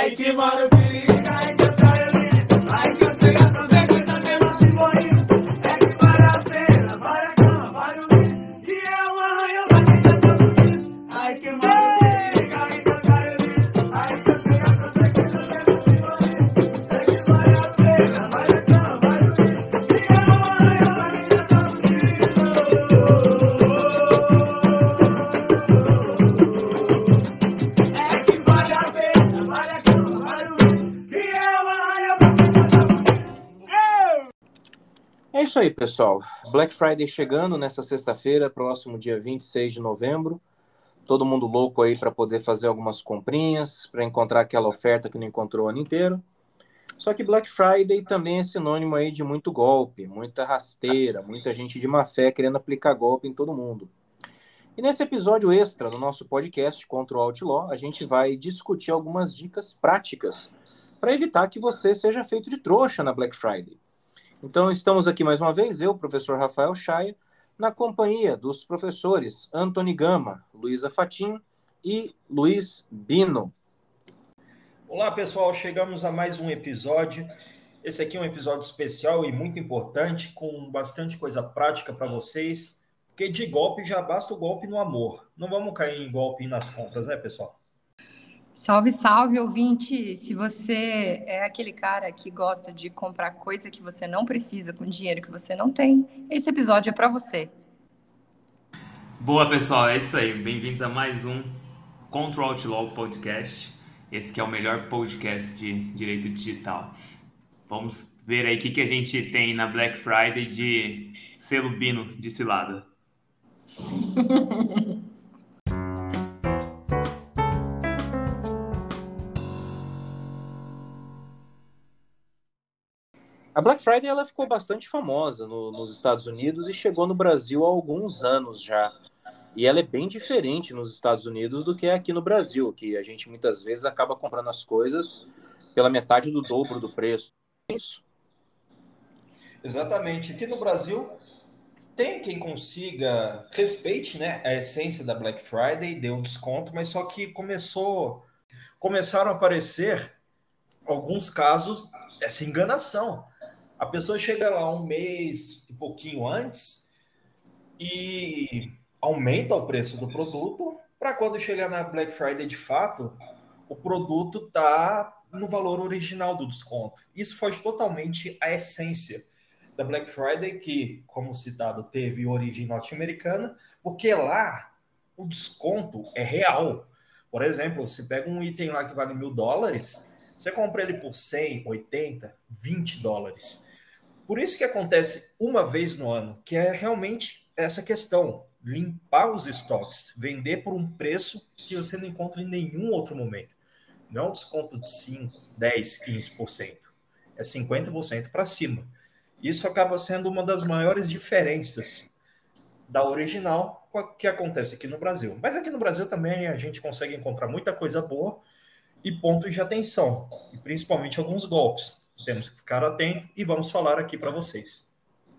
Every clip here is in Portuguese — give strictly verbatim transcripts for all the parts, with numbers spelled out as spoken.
Ay, que maravilha, ay, que maravilha, ay, que eu sei a fazer coisa dela se morrer. É que vale a pena, vale a cama, vale o risco. E é uma arranha da vida todo dia. Ai, que maravilha, ai, que maravilha, ai, que eu sei a fazer coisa dela se morrer. É que vale a pena, vale a cama, vale o risco. E é uma arranha da vida todo dia. É que vale a pena, vale a cama, vale o risco. E é uma arranha da vida todo dia. É isso aí, pessoal. Black Friday chegando nessa sexta-feira, próximo dia vinte e seis de novembro. Todo mundo louco aí para poder fazer algumas comprinhas, para encontrar aquela oferta que não encontrou o ano inteiro. Só que Black Friday também é sinônimo aí de muito golpe, muita rasteira, muita gente de má fé querendo aplicar golpe em todo mundo. E nesse episódio extra do nosso podcast Contra o Outlaw, a gente vai discutir algumas dicas práticas para evitar que você seja feito de trouxa na Black Friday. Então, estamos aqui mais uma vez, eu, professor Rafael Chaia, na companhia dos professores Antony Gama, Luísa Fatim e Luiz Bino. Olá, pessoal, chegamos a mais um episódio. Esse aqui é um episódio especial e muito importante, com bastante coisa prática para vocês, porque de golpe já basta o golpe no amor. Não vamos cair em golpe nas compras, né, pessoal? Salve, salve, ouvinte! Se você é aquele cara que gosta de comprar coisa que você não precisa com dinheiro que você não tem, esse episódio é para você. Boa, pessoal, é isso aí. Bem-vindos a mais um Contra o Outlaw Podcast. Esse que é o melhor podcast de direito digital. Vamos ver aí o que, que a gente tem na Black Friday de selo Bino de cilada. A Black Friday ela ficou bastante famosa no, nos Estados Unidos e chegou no Brasil há alguns anos já. E ela é bem diferente nos Estados Unidos do que é aqui no Brasil, que a gente muitas vezes acaba comprando as coisas pela metade do dobro do preço. Isso. Exatamente. Aqui no Brasil, tem quem consiga, respeite, né, a essência da Black Friday, dê um desconto, mas só que começou, começaram a aparecer alguns casos dessa enganação. A pessoa chega lá um mês e pouquinho antes e aumenta o preço do produto para quando chegar na Black Friday de fato, o produto está no valor original do desconto. Isso foge totalmente à essência da Black Friday, que, como citado, teve origem norte-americana, porque lá o desconto é real. Por exemplo, você pega um item lá que vale mil dólares, você compra ele por cem, oitenta, vinte dólares. Por isso que acontece uma vez no ano, que é realmente essa questão, limpar os estoques, vender por um preço que você não encontra em nenhum outro momento. Não é um desconto de cinco, dez, quinze por cento. É cinquenta por cento para cima. Isso acaba sendo uma das maiores diferenças da original com a que acontece aqui no Brasil. Mas aqui no Brasil também a gente consegue encontrar muita coisa boa e pontos de atenção, e principalmente alguns golpes. Temos que ficar atento e vamos falar aqui para vocês.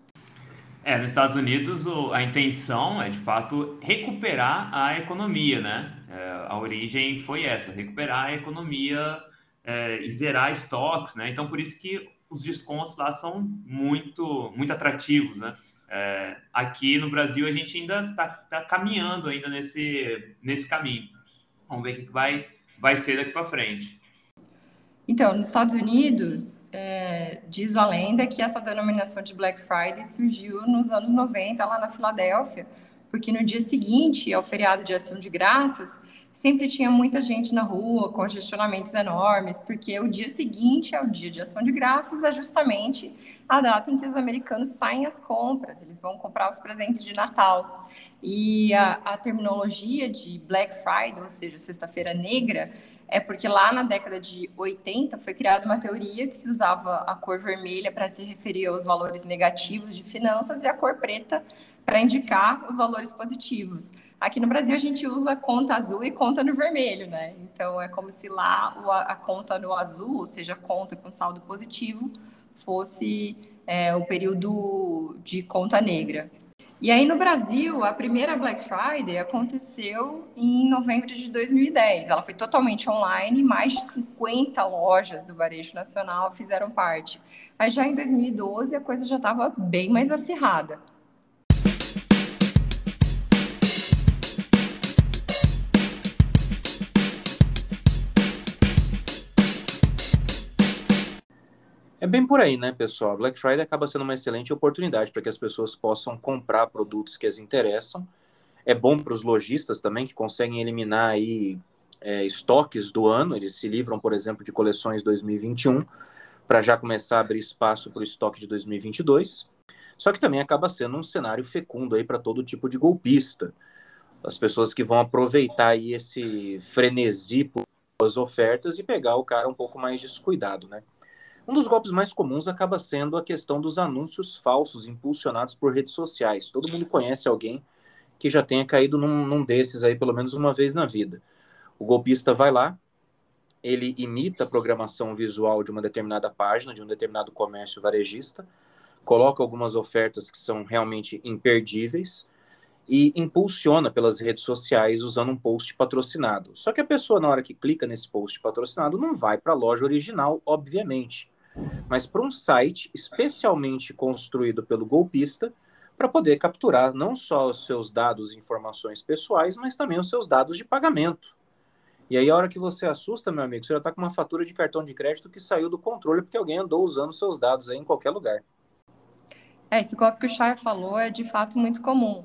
É, nos Estados Unidos o- a intenção é, de fato, recuperar a economia, né? É, a origem foi essa, recuperar a economia é, e zerar estoques, né? Então, por isso que os descontos lá são muito, muito atrativos, né? É, aqui no Brasil a gente ainda está tá caminhando ainda nesse, nesse caminho. Vamos ver o que que vai, vai ser daqui para frente. Então, nos Estados Unidos, é, diz a lenda que essa denominação de Black Friday surgiu nos anos noventa, lá na Filadélfia, porque no dia seguinte ao feriado de Ação de Graças, sempre tinha muita gente na rua, congestionamentos enormes, porque o dia seguinte ao dia de Ação de Graças é justamente a data em que os americanos saem às compras, eles vão comprar os presentes de Natal. E a, a terminologia de Black Friday, ou seja, Sexta-feira Negra, é porque lá na década de oitenta foi criada uma teoria que se usava a cor vermelha para se referir aos valores negativos de finanças e a cor preta para indicar os valores positivos. Aqui no Brasil a gente usa conta azul e conta no vermelho, né? Então é como se lá a conta no azul, ou seja, a conta com saldo positivo, fosse é, o período de conta negra. E aí, no Brasil, a primeira Black Friday aconteceu em novembro de dois mil e dez. Ela foi totalmente online, mais de cinquenta lojas do varejo nacional fizeram parte. Mas já em dois mil e doze, a coisa já estava bem mais acirrada. É bem por aí, né, pessoal? Black Friday acaba sendo uma excelente oportunidade para que as pessoas possam comprar produtos que as interessam. É bom para os lojistas também, que conseguem eliminar aí é, estoques do ano. Eles se livram, por exemplo, de coleções dois mil e vinte e um, para já começar a abrir espaço para o estoque de dois mil e vinte e dois. Só que também acaba sendo um cenário fecundo aí para todo tipo de golpista. As pessoas que vão aproveitar aí esse frenesi por as ofertas e pegar o cara um pouco mais descuidado, né? Um dos golpes mais comuns acaba sendo a questão dos anúncios falsos impulsionados por redes sociais. Todo mundo conhece alguém que já tenha caído num, num desses aí pelo menos uma vez na vida. O golpista vai lá, ele imita a programação visual de uma determinada página, de um determinado comércio varejista, coloca algumas ofertas que são realmente imperdíveis e impulsiona pelas redes sociais usando um post patrocinado. Só que a pessoa, na hora que clica nesse post patrocinado, não vai para a loja original, obviamente, mas para um site especialmente construído pelo golpista para poder capturar não só os seus dados e informações pessoais, mas também os seus dados de pagamento. E aí, a hora que você assusta, meu amigo, você já está com uma fatura de cartão de crédito que saiu do controle porque alguém andou usando seus dados aí em qualquer lugar. É, esse golpe que o Chay falou é de fato muito comum.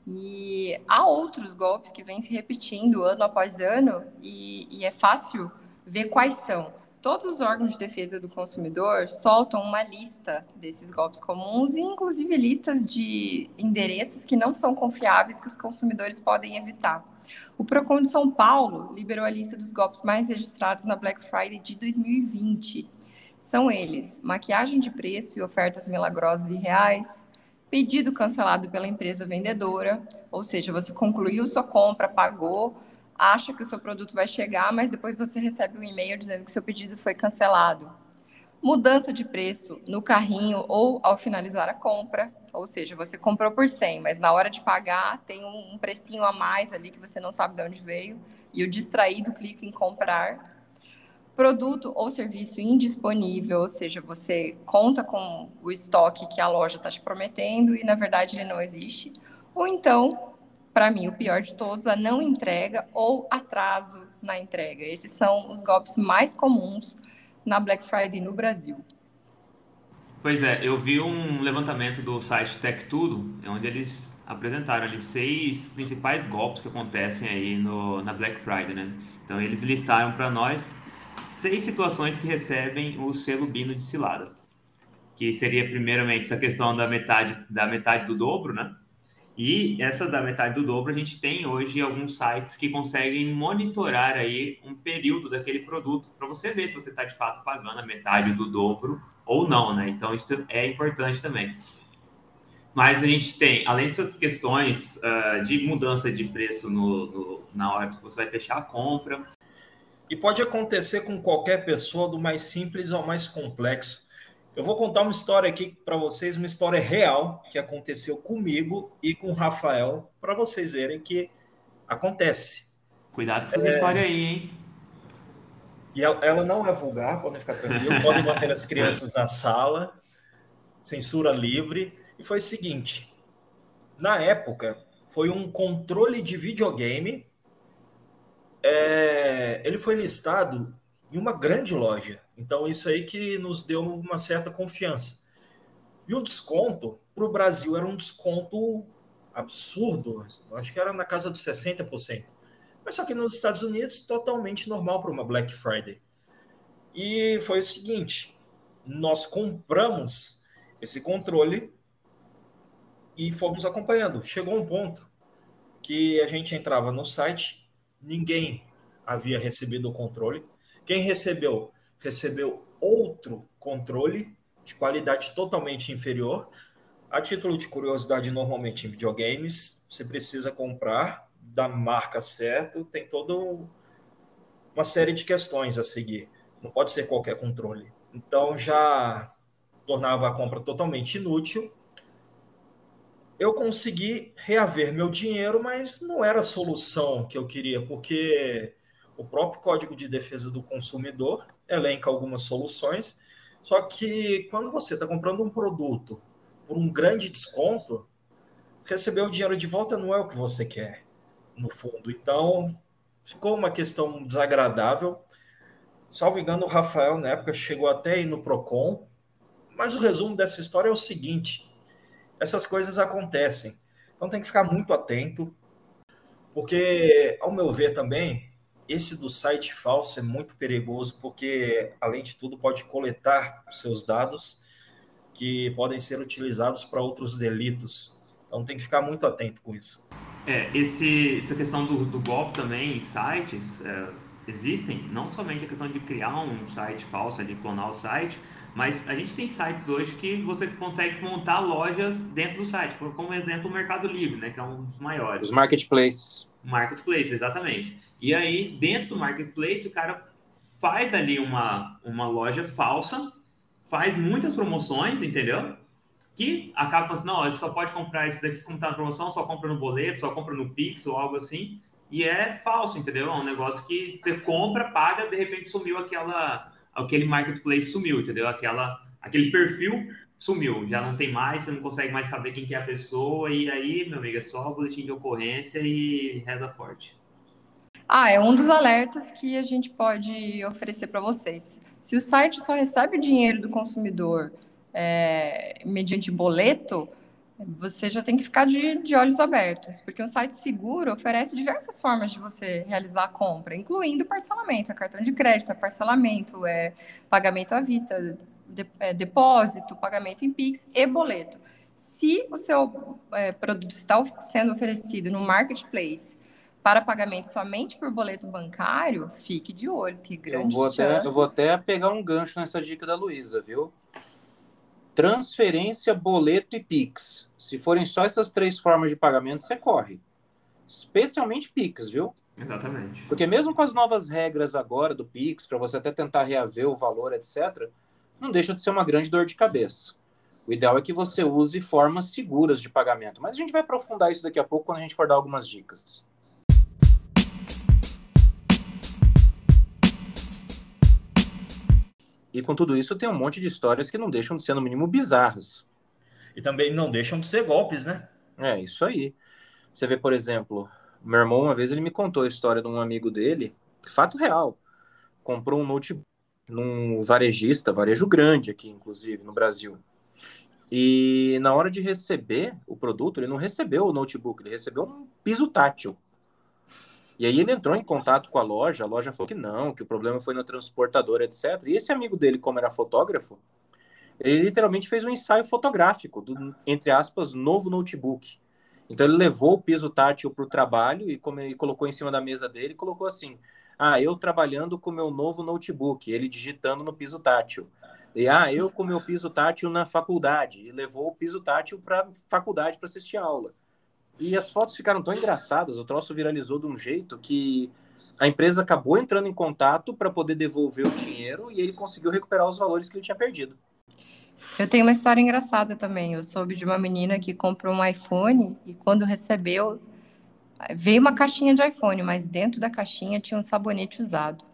E há outros golpes que vêm se repetindo ano após ano e, e é fácil ver quais são. Todos os órgãos de defesa do consumidor soltam uma lista desses golpes comuns e, inclusive, listas de endereços que não são confiáveis que os consumidores podem evitar. O Procon de São Paulo liberou a lista dos golpes mais registrados na Black Friday de dois mil e vinte. São eles: maquiagem de preço e ofertas milagrosas e reais, pedido cancelado pela empresa vendedora, ou seja, você concluiu sua compra, pagou, acha que o seu produto vai chegar, mas depois você recebe um e-mail dizendo que seu pedido foi cancelado. Mudança de preço no carrinho ou ao finalizar a compra, ou seja, você comprou por cem, mas na hora de pagar tem um precinho a mais ali que você não sabe de onde veio e o distraído clica em comprar. Produto ou serviço indisponível, ou seja, você conta com o estoque que a loja está te prometendo e, na verdade, ele não existe. Ou então, para mim, o pior de todos, a não entrega ou atraso na entrega. Esses são os golpes mais comuns na Black Friday no Brasil. Pois é, eu vi um levantamento do site Tech Tudo, onde eles apresentaram ali seis principais golpes que acontecem aí no, na Black Friday, né? Então, eles listaram para nós seis situações que recebem o selo Bino de cilada, que seria primeiramente essa questão da metade, da metade do dobro, né? E essa da metade do dobro a gente tem hoje alguns sites que conseguem monitorar aí um período daquele produto para você ver se você está de fato pagando a metade do dobro ou não, né? Então isso é importante também. Mas a gente tem, além dessas questões uh, de mudança de preço no, no, na hora que você vai fechar a compra. E pode acontecer com qualquer pessoa, do mais simples ao mais complexo. Eu vou contar uma história aqui para vocês, uma história real que aconteceu comigo e com o Rafael, para vocês verem que acontece. Cuidado com essa é... história aí, hein? E ela, ela não é vulgar, podem ficar tranquilos, podem manter as crianças na sala, censura livre. E foi o seguinte, na época, foi um controle de videogame, é, ele foi listado em uma grande loja. Então, isso aí que nos deu uma certa confiança. E o desconto, para o Brasil, era um desconto absurdo. Acho que era na casa dos sessenta por cento. Mas só que nos Estados Unidos, totalmente normal para uma Black Friday. E foi o seguinte, nós compramos esse controle e fomos acompanhando. Chegou um ponto que a gente entrava no site, ninguém havia recebido o controle. Quem recebeu, recebeu outro controle de qualidade totalmente inferior. A título de curiosidade, normalmente em videogames, você precisa comprar da marca certa, tem toda uma série de questões a seguir. Não pode ser qualquer controle. Então, já tornava a compra totalmente inútil. eu consegui reaver meu dinheiro, mas não era a solução que eu queria, porque o próprio Código de Defesa do Consumidor elenca algumas soluções, só que quando você está comprando um produto por um grande desconto, receber o dinheiro de volta não é o que você quer, no fundo. Então, ficou uma questão desagradável. Salvo engano, o Rafael, na época, chegou até aí no Procon, mas o resumo dessa história é o seguinte: essas coisas acontecem. Então tem que ficar muito atento, porque, ao meu ver também, esse do site falso é muito perigoso, porque, além de tudo, pode coletar os seus dados que podem ser utilizados para outros delitos. Então tem que ficar muito atento com isso. É, esse, essa questão do, do golpe também em sites, é, existem, não somente a questão de criar um site falso, de clonar o site, mas a gente tem sites hoje que você consegue montar lojas dentro do site, como exemplo o Mercado Livre, né, que é um dos maiores. Os marketplaces. Marketplace, exatamente. E aí, dentro do marketplace, o cara faz ali uma, uma loja falsa, faz muitas promoções, entendeu? Que acaba falando assim, não, você só pode comprar isso daqui como tá na promoção, só compra no boleto, só compra no Pix ou algo assim. E é falso, entendeu? É um negócio que você compra, paga, de repente sumiu aquela... aquele marketplace sumiu, entendeu? Aquela, aquele perfil sumiu, já não tem mais, você não consegue mais saber quem que é a pessoa, e aí, meu amigo, é só o boletim de ocorrência e reza forte. Ah, é um dos alertas que a gente pode oferecer para vocês. Se o site só recebe o dinheiro do consumidor é, mediante boleto, você já tem que ficar de, de olhos abertos, porque um site seguro oferece diversas formas de você realizar a compra, incluindo parcelamento, é cartão de crédito, é parcelamento, é pagamento à vista, de, é depósito, pagamento em Pix e boleto. Se o seu é, produto está sendo oferecido no marketplace para pagamento somente por boleto bancário, fique de olho, que grandes eu vou até, chances... Eu vou até pegar um gancho nessa dica da Luísa, viu? Transferência, boleto e Pix. Se forem só essas três formas de pagamento, você corre. Especialmente Pix, viu? Exatamente. Porque mesmo com as novas regras agora do Pix, para você até tentar reaver o valor, etcétera, não deixa de ser uma grande dor de cabeça. O ideal é que você use formas seguras de pagamento. Mas a gente vai aprofundar isso daqui a pouco quando a gente for dar algumas dicas. E com tudo isso, tem um monte de histórias que não deixam de ser, no mínimo, bizarras. E também não deixam de ser golpes, né? É, isso aí. Você vê, por exemplo, meu irmão, uma vez, ele me contou a história de um amigo dele, fato real. Comprou um notebook num varejista, varejo grande aqui, inclusive, no Brasil. E na hora de receber o produto, ele não recebeu o notebook, ele recebeu um piso tátil. E aí ele entrou em contato com a loja, a loja falou que não, que o problema foi no transportador, etcétera. E esse amigo dele, como era fotógrafo, ele literalmente fez um ensaio fotográfico do, entre aspas, novo notebook. Então ele levou o piso tátil para o trabalho e como ele colocou em cima da mesa dele, colocou assim, ah, eu trabalhando com o meu novo notebook, ele digitando no piso tátil. E, ah, eu com o meu piso tátil na faculdade. E levou o piso tátil para a faculdade para assistir a aula. E as fotos ficaram tão engraçadas, o troço viralizou de um jeito que a empresa acabou entrando em contato para poder devolver o dinheiro e ele conseguiu recuperar os valores que ele tinha perdido. Eu tenho uma história engraçada também. Eu soube de uma menina que comprou um iPhone e quando recebeu, veio uma caixinha de iPhone, mas dentro da caixinha tinha um sabonete usado.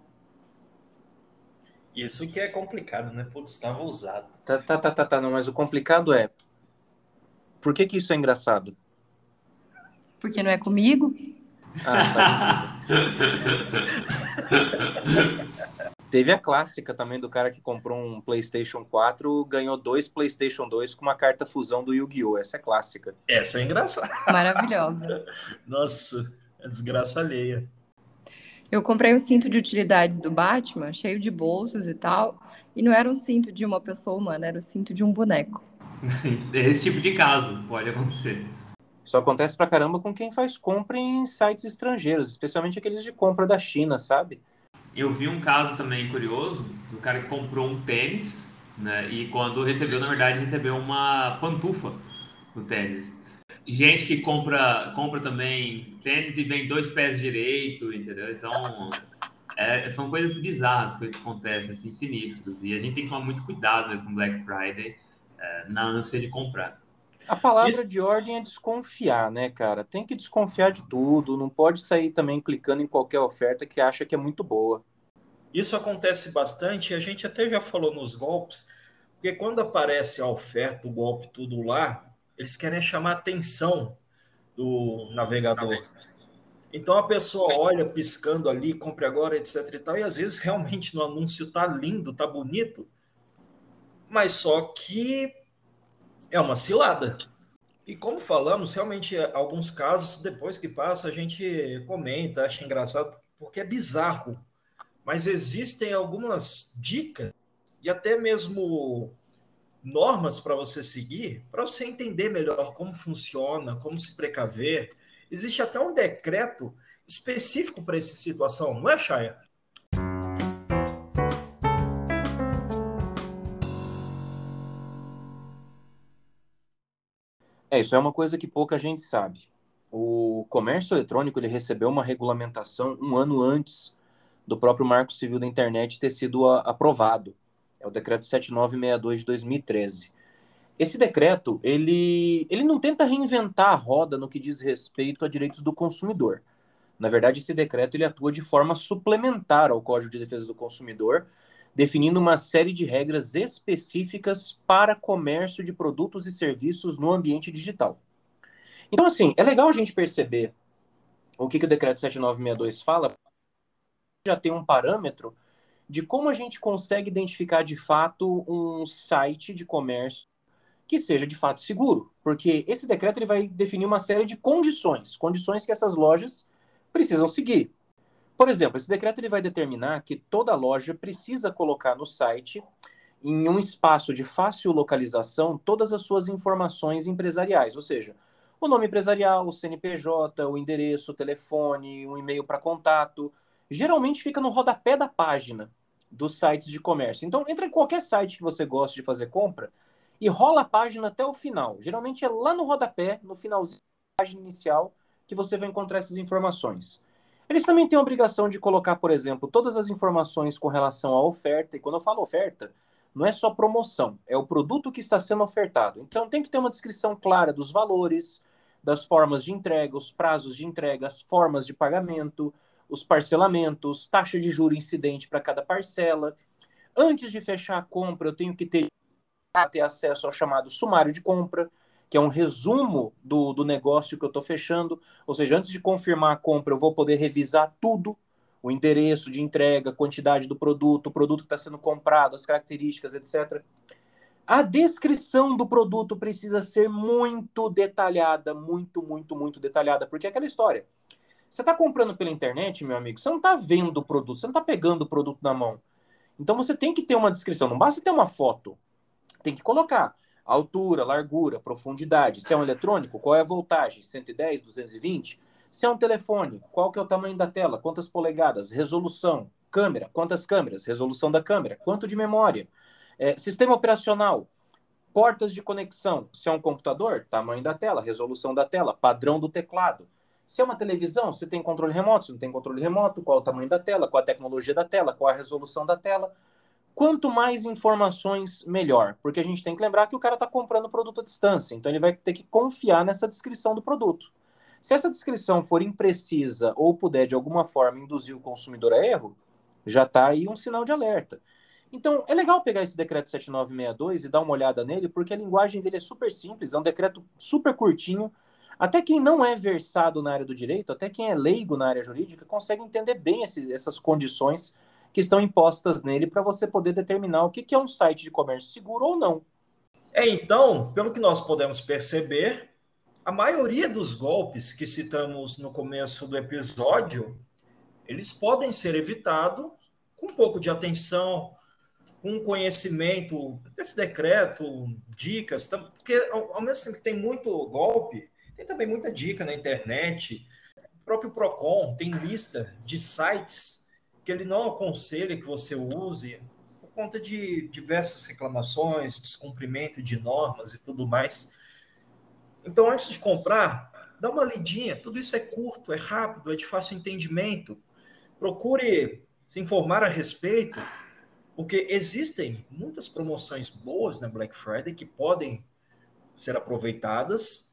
Isso que é complicado, né? Putz, estava usado. Tá, tá, tá, tá, tá, não, mas o complicado é, por que que isso é engraçado? Porque não é comigo? Ah, faz sentido. Teve a clássica também do cara que comprou um PlayStation quatro, ganhou dois PlayStation dois com uma carta fusão do Yu-Gi-Oh! Essa é clássica. Essa é engraçada. Maravilhosa. Nossa, é desgraça alheia. Eu comprei um cinto de utilidades do Batman, cheio de bolsas e tal, e não era um cinto de uma pessoa humana, era o cinto de um boneco. Esse tipo de caso pode acontecer. Isso acontece pra caramba com quem faz compra em sites estrangeiros, especialmente aqueles de compra da China, sabe? Eu vi um caso também curioso do cara que comprou um tênis, né? E quando recebeu, na verdade, recebeu uma pantufa do tênis. Gente que compra, compra também tênis e vem dois pés direito, entendeu? Então, é, são coisas bizarras, coisas que acontecem, assim, sinistros. E a gente tem que tomar muito cuidado mesmo com Black Friday, é, na ânsia de comprar. A palavra Isso, de ordem é desconfiar, né, cara? Tem que desconfiar de tudo, não pode sair também clicando em qualquer oferta que acha que é muito boa. isso acontece bastante, e a gente até já falou nos golpes, porque quando aparece a oferta, o golpe, tudo lá, eles querem chamar a atenção do navegador. Então a pessoa olha piscando ali, compre agora, etc e tal, e às vezes realmente no anúncio tá lindo, tá bonito, mas só que é uma cilada. E como falamos, realmente alguns casos, depois que passa, a gente comenta, acha engraçado, porque é bizarro. Mas existem algumas dicas e até mesmo normas para você seguir, para você entender melhor como funciona, como se precaver. Existe até um decreto específico para essa situação, não é, Chaya? É, isso é uma coisa que pouca gente sabe. O comércio eletrônico ele recebeu uma regulamentação um ano antes do próprio Marco Civil da Internet ter sido a, aprovado. É o decreto sete nove seis dois de dois mil e treze. Esse decreto, ele, ele não tenta reinventar a roda no que diz respeito a direitos do consumidor. Na verdade, esse decreto ele atua de forma suplementar ao Código de Defesa do Consumidor, definindo uma série de regras específicas para comércio de produtos e serviços no ambiente digital. Então, assim, é legal a gente perceber o que, que o decreto sete nove seis dois fala, já tem um parâmetro de como a gente consegue identificar de fato um site de comércio que seja de fato seguro, porque esse decreto ele vai definir uma série de condições, condições que essas lojas precisam seguir. Por exemplo, esse decreto ele vai determinar que toda loja precisa colocar no site, em um espaço de fácil localização, todas as suas informações empresariais, ou seja, o nome empresarial, o C N P J, o endereço, o telefone, um e-mail para contato. Geralmente fica no rodapé da página dos sites de comércio. Então, entra em qualquer site que você goste de fazer compra e rola a página até o final. Geralmente é lá no rodapé, no finalzinho da página inicial, que você vai encontrar essas informações. Eles também têm a obrigação de colocar, por exemplo, todas as informações com relação à oferta. E quando eu falo oferta, não é só promoção, é o produto que está sendo ofertado. Então tem que ter uma descrição clara dos valores, das formas de entrega, os prazos de entrega, as formas de pagamento, os parcelamentos, taxa de juro incidente para cada parcela. Antes de fechar a compra, eu tenho que ter, ter acesso ao chamado sumário de compra, que é um resumo do, do negócio que eu estou fechando. Ou seja, antes de confirmar a compra, eu vou poder revisar tudo, o endereço de entrega, a quantidade do produto, o produto que está sendo comprado, as características, etcétera. A descrição do produto precisa ser muito detalhada, muito, muito, muito detalhada, porque é aquela história. Você está comprando pela internet, meu amigo, você não está vendo o produto, você não está pegando o produto na mão. Então você tem que ter uma descrição, não basta ter uma foto, tem que colocar altura, largura, profundidade. Se é um eletrônico, qual é a voltagem? cento e dez, duzentos e vinte? Se é um telefone, qual que é o tamanho da tela? Quantas polegadas? Resolução. Câmera, quantas câmeras? Resolução da câmera. Quanto de memória? É, sistema operacional. Portas de conexão. Se é um computador, tamanho da tela, resolução da tela, padrão do teclado. Se é uma televisão, se tem controle remoto, se não tem controle remoto, qual é o tamanho da tela, qual a tecnologia da tela, qual a resolução da tela. Quanto mais informações, melhor. Porque a gente tem que lembrar que o cara está comprando o produto à distância, então ele vai ter que confiar nessa descrição do produto. Se essa descrição for imprecisa ou puder, de alguma forma, induzir o consumidor a erro, já está aí um sinal de alerta. Então, é legal pegar esse decreto sete nove seis dois e dar uma olhada nele, porque a linguagem dele é super simples, é um decreto super curtinho. Até quem não é versado na área do direito, até quem é leigo na área jurídica, consegue entender bem esse, essas condições que estão impostas nele para você poder determinar o que, que é um site de comércio seguro ou não. É, então, pelo que nós podemos perceber, a maioria dos golpes que citamos no começo do episódio, eles podem ser evitados com um pouco de atenção, com conhecimento desse decreto, dicas, porque ao mesmo tempo que tem muito golpe, tem também muita dica na internet. O próprio Procon tem lista de sites que ele não aconselha que você use por conta de diversas reclamações, descumprimento de normas e tudo mais. Então, antes de comprar, dá uma lidinha. Tudo isso é curto, é rápido, é de fácil entendimento. Procure se informar a respeito, porque existem muitas promoções boas na Black Friday que podem ser aproveitadas.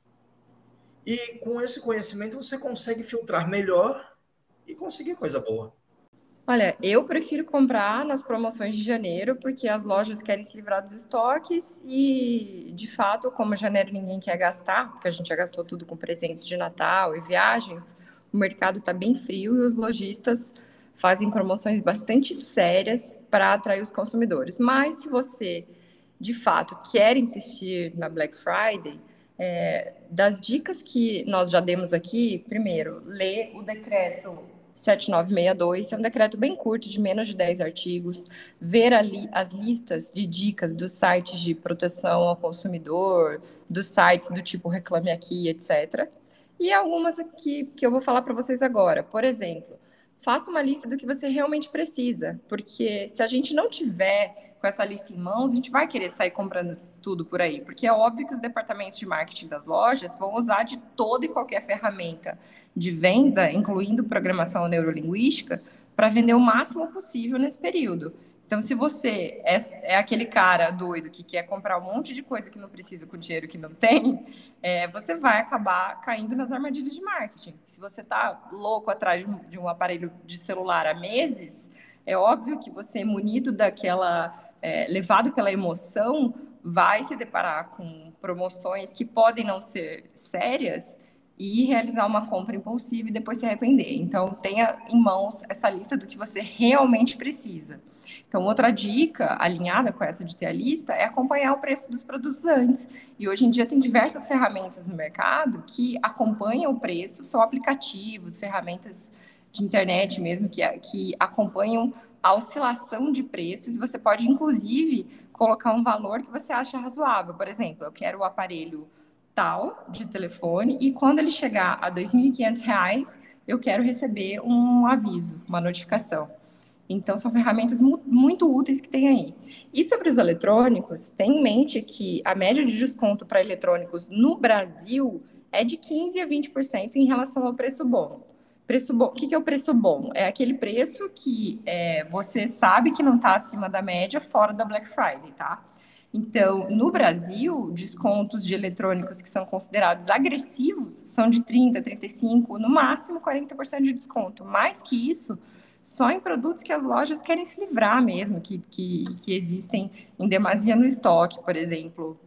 E com esse conhecimento você consegue filtrar melhor e conseguir coisa boa. Olha, eu prefiro comprar nas promoções de janeiro, porque as lojas querem se livrar dos estoques e, de fato, como janeiro ninguém quer gastar, porque a gente já gastou tudo com presentes de Natal e viagens, o mercado está bem frio e os lojistas fazem promoções bastante sérias para atrair os consumidores. Mas se você, de fato, quer insistir na Black Friday, é, das dicas que nós já demos aqui, primeiro, lê o decreto sete nove seis dois, é um decreto bem curto, de menos de dez artigos, ver ali as listas de dicas dos sites de proteção ao consumidor, dos sites do tipo Reclame Aqui, etcétera. E algumas aqui que eu vou falar para vocês agora. Por exemplo, faça uma lista do que você realmente precisa, porque se a gente não tiver com essa lista em mãos, a gente vai querer sair comprando tudo por aí, porque é óbvio que os departamentos de marketing das lojas vão usar de toda e qualquer ferramenta de venda, incluindo programação neurolinguística, para vender o máximo possível nesse período. Então, se você é, é aquele cara doido que quer comprar um monte de coisa que não precisa com dinheiro que não tem, é, você vai acabar caindo nas armadilhas de marketing. Se você está louco atrás de um, de um aparelho de celular há meses, é óbvio que você, munido daquela... É, levado pela emoção, vai se deparar com promoções que podem não ser sérias e realizar uma compra impulsiva e depois se arrepender. Então, tenha em mãos essa lista do que você realmente precisa. Então, outra dica, alinhada com essa de ter a lista, é acompanhar o preço dos produtos antes. E hoje em dia tem diversas ferramentas no mercado que acompanham o preço, são aplicativos, ferramentas de internet mesmo, que, que acompanham a oscilação de preços. Você pode, inclusive, colocar um valor que você acha razoável. Por exemplo, eu quero o aparelho tal de telefone e quando ele chegar a dois mil e quinhentos reais, eu quero receber um aviso, uma notificação. Então, são ferramentas mu- muito úteis que tem aí. E sobre os eletrônicos, tem em mente que a média de desconto para eletrônicos no Brasil é de quinze a vinte por cento em relação ao preço bom. Preço bom. O que é o preço bom? É aquele preço que é, você sabe que não está acima da média fora da Black Friday, tá? Então, no Brasil, descontos de eletrônicos que são considerados agressivos são de trinta por cento, trinta e cinco por cento, no máximo quarenta por cento de desconto. Mais que isso, só em produtos que as lojas querem se livrar mesmo, que, que, que existem em demasia no estoque, por exemplo,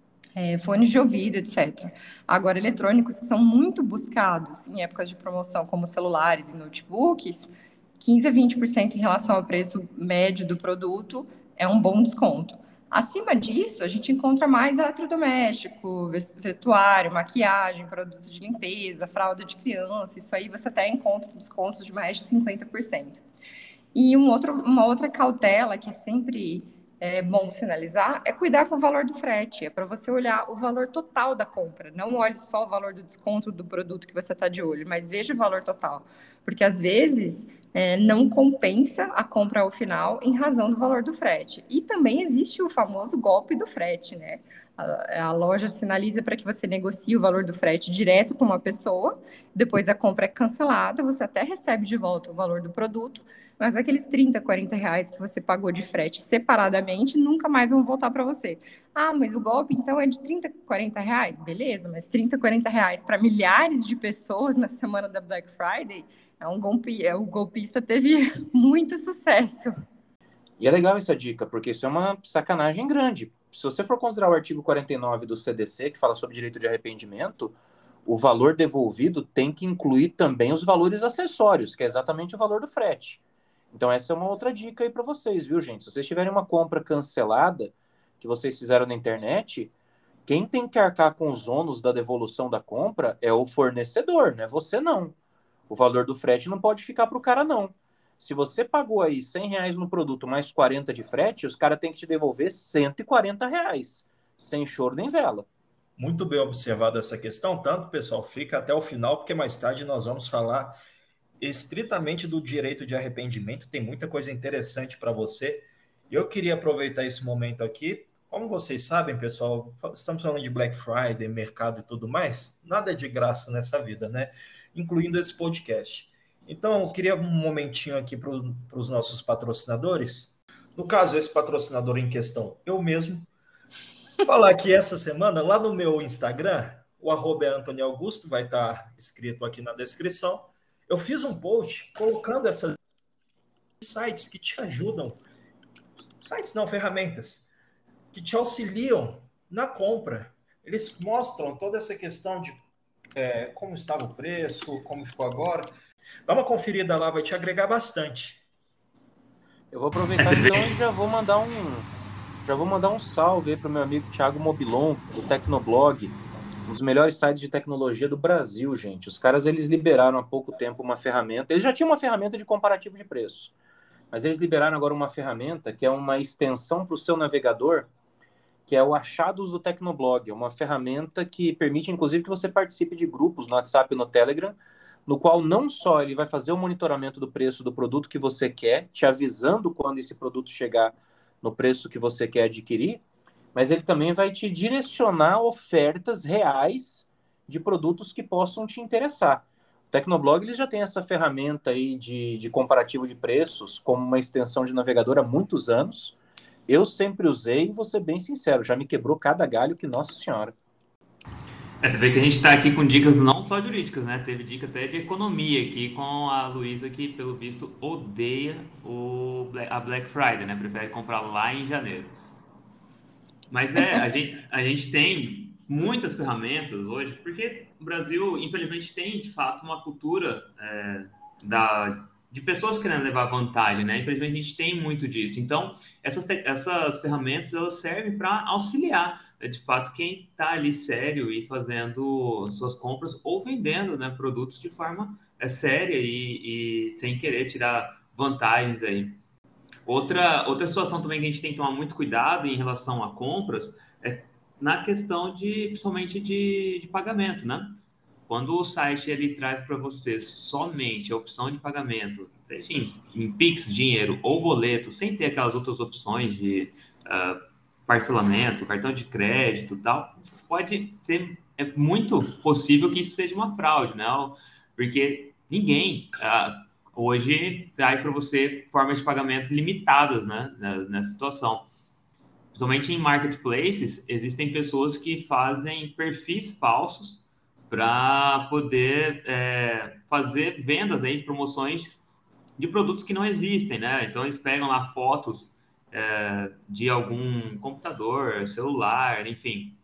É, fones de ouvido, etcétera. Agora, eletrônicos que são muito buscados em épocas de promoção, como celulares e notebooks, quinze a vinte por cento em relação ao preço médio do produto é um bom desconto. Acima disso, a gente encontra mais eletrodoméstico, vestuário, maquiagem, produtos de limpeza, fralda de criança, isso aí você até encontra descontos de mais de cinquenta por cento. E um outro, uma outra cautela que é sempre... é bom sinalizar, é cuidar com o valor do frete, é para você olhar o valor total da compra, não olhe só o valor do desconto do produto que você está de olho, mas veja o valor total, porque às vezes é, não compensa a compra ao final em razão do valor do frete. E também existe o famoso golpe do frete, né? A, a loja sinaliza para que você negocie o valor do frete direto com uma pessoa, depois a compra é cancelada, você até recebe de volta o valor do produto, mas aqueles trinta, quarenta reais que você pagou de frete separadamente nunca mais vão voltar para você. Ah, mas o golpe então é de trinta, quarenta reais? Beleza, mas trinta, quarenta reais para milhares de pessoas na semana da Black Friday, é um golpe, é, o golpista teve muito sucesso. E é legal essa dica, porque isso é uma sacanagem grande. Se você for considerar o artigo quarenta e nove do C D C, que fala sobre direito de arrependimento, o valor devolvido tem que incluir também os valores acessórios, que é exatamente o valor do frete. Então essa é uma outra dica aí para vocês, viu, gente? Se vocês tiverem uma compra cancelada que vocês fizeram na internet, quem tem que arcar com os ônus da devolução da compra é o fornecedor, não é você não. O valor do frete não pode ficar para o cara não. Se você pagou aí cem reais no produto mais quarenta de frete, os caras têm que te devolver cento e quarenta reais, sem choro nem vela. Muito bem observada essa questão, tanto, pessoal, fica até o final, porque mais tarde nós vamos falar estritamente do direito de arrependimento, tem muita coisa interessante para você. Eu queria aproveitar esse momento aqui, como vocês sabem, pessoal, estamos falando de Black Friday, mercado e tudo mais, nada é de graça nessa vida, né? Incluindo esse podcast. Então, eu queria um momentinho aqui para os nossos patrocinadores. No caso, esse patrocinador em questão, eu mesmo, Falar que essa semana, lá no meu Instagram, o arroba é Antônio Augusto, vai estar escrito aqui na descrição. Eu fiz um post colocando essas sites que te ajudam, sites não, ferramentas, que te auxiliam na compra. Eles mostram toda essa questão de é, como estava o preço, como ficou agora. Dá uma conferida lá, vai te agregar bastante. Eu vou aproveitar então e já vou mandar um, já vou mandar um salve aí para o meu amigo Thiago Mobilon, do Tecnoblog, um dos melhores sites de tecnologia do Brasil, gente. Os caras, eles liberaram há pouco tempo uma ferramenta, eles já tinham uma ferramenta de comparativo de preço, mas eles liberaram agora uma ferramenta que é uma extensão para o seu navegador, que é o Achados do Tecnoblog. É uma ferramenta que permite, inclusive, que você participe de grupos no WhatsApp e no Telegram, no qual não só ele vai fazer o monitoramento do preço do produto que você quer, te avisando quando esse produto chegar no preço que você quer adquirir, mas ele também vai te direcionar ofertas reais de produtos que possam te interessar. O Tecnoblog, ele já tem essa ferramenta aí de, de comparativo de preços como uma extensão de navegador há muitos anos. Eu sempre usei e vou ser bem sincero, já me quebrou cada galho que, nossa senhora. É, você vê que a gente está aqui com dicas não só jurídicas, né? Teve dica até de economia aqui com a Luísa, que pelo visto odeia o, a Black Friday, né? Prefere comprar lá em janeiro. Mas é, a gente, a gente tem muitas ferramentas hoje, porque o Brasil, infelizmente, tem de fato uma cultura é, da... de pessoas querendo levar vantagem, né? Infelizmente, a gente tem muito disso. Então, essas, essas ferramentas, elas servem para auxiliar, né, de fato, quem está ali sério e fazendo suas compras ou vendendo, né, produtos de forma é, séria e, e sem querer tirar vantagens aí. Outra, outra situação também que a gente tem que tomar muito cuidado em relação a compras é na questão de, principalmente de, de pagamento, né? Quando o site ele traz para você somente a opção de pagamento, seja em, em Pix, dinheiro ou boleto, sem ter aquelas outras opções de uh, parcelamento, cartão de crédito e tal, pode ser é muito possível que isso seja uma fraude, né? Porque ninguém uh, hoje traz para você formas de pagamento limitadas, né? Nessa situação. Principalmente em marketplaces, existem pessoas que fazem perfis falsos para poder é, fazer vendas aí de promoções de produtos que não existem, né? Então, eles pegam lá fotos é, de algum computador, celular, enfim,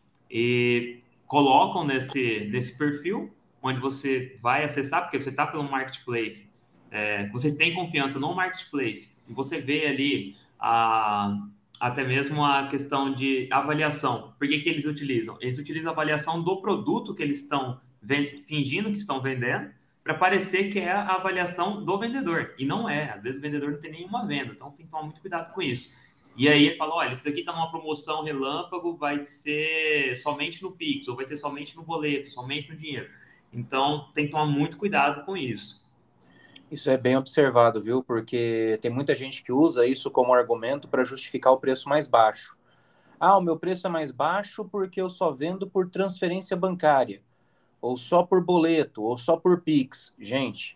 e colocam nesse, nesse perfil, onde você vai acessar, porque você está pelo marketplace, é, você tem confiança no marketplace, e você vê ali a... até mesmo a questão de avaliação. Por que que eles utilizam? Eles utilizam a avaliação do produto que eles estão fingindo que estão vendendo para parecer que é a avaliação do vendedor. E não é. Às vezes o vendedor não tem nenhuma venda. Então tem que tomar muito cuidado com isso. E aí ele fala, olha, isso daqui está numa promoção relâmpago, vai ser somente no Pix, ou vai ser somente no boleto, somente no dinheiro. Então tem que tomar muito cuidado com isso. Isso é bem observado, viu? Porque tem muita gente que usa isso como argumento para justificar o preço mais baixo. Ah, o meu preço é mais baixo porque eu só vendo por transferência bancária, ou só por boleto, ou só por Pix. Gente,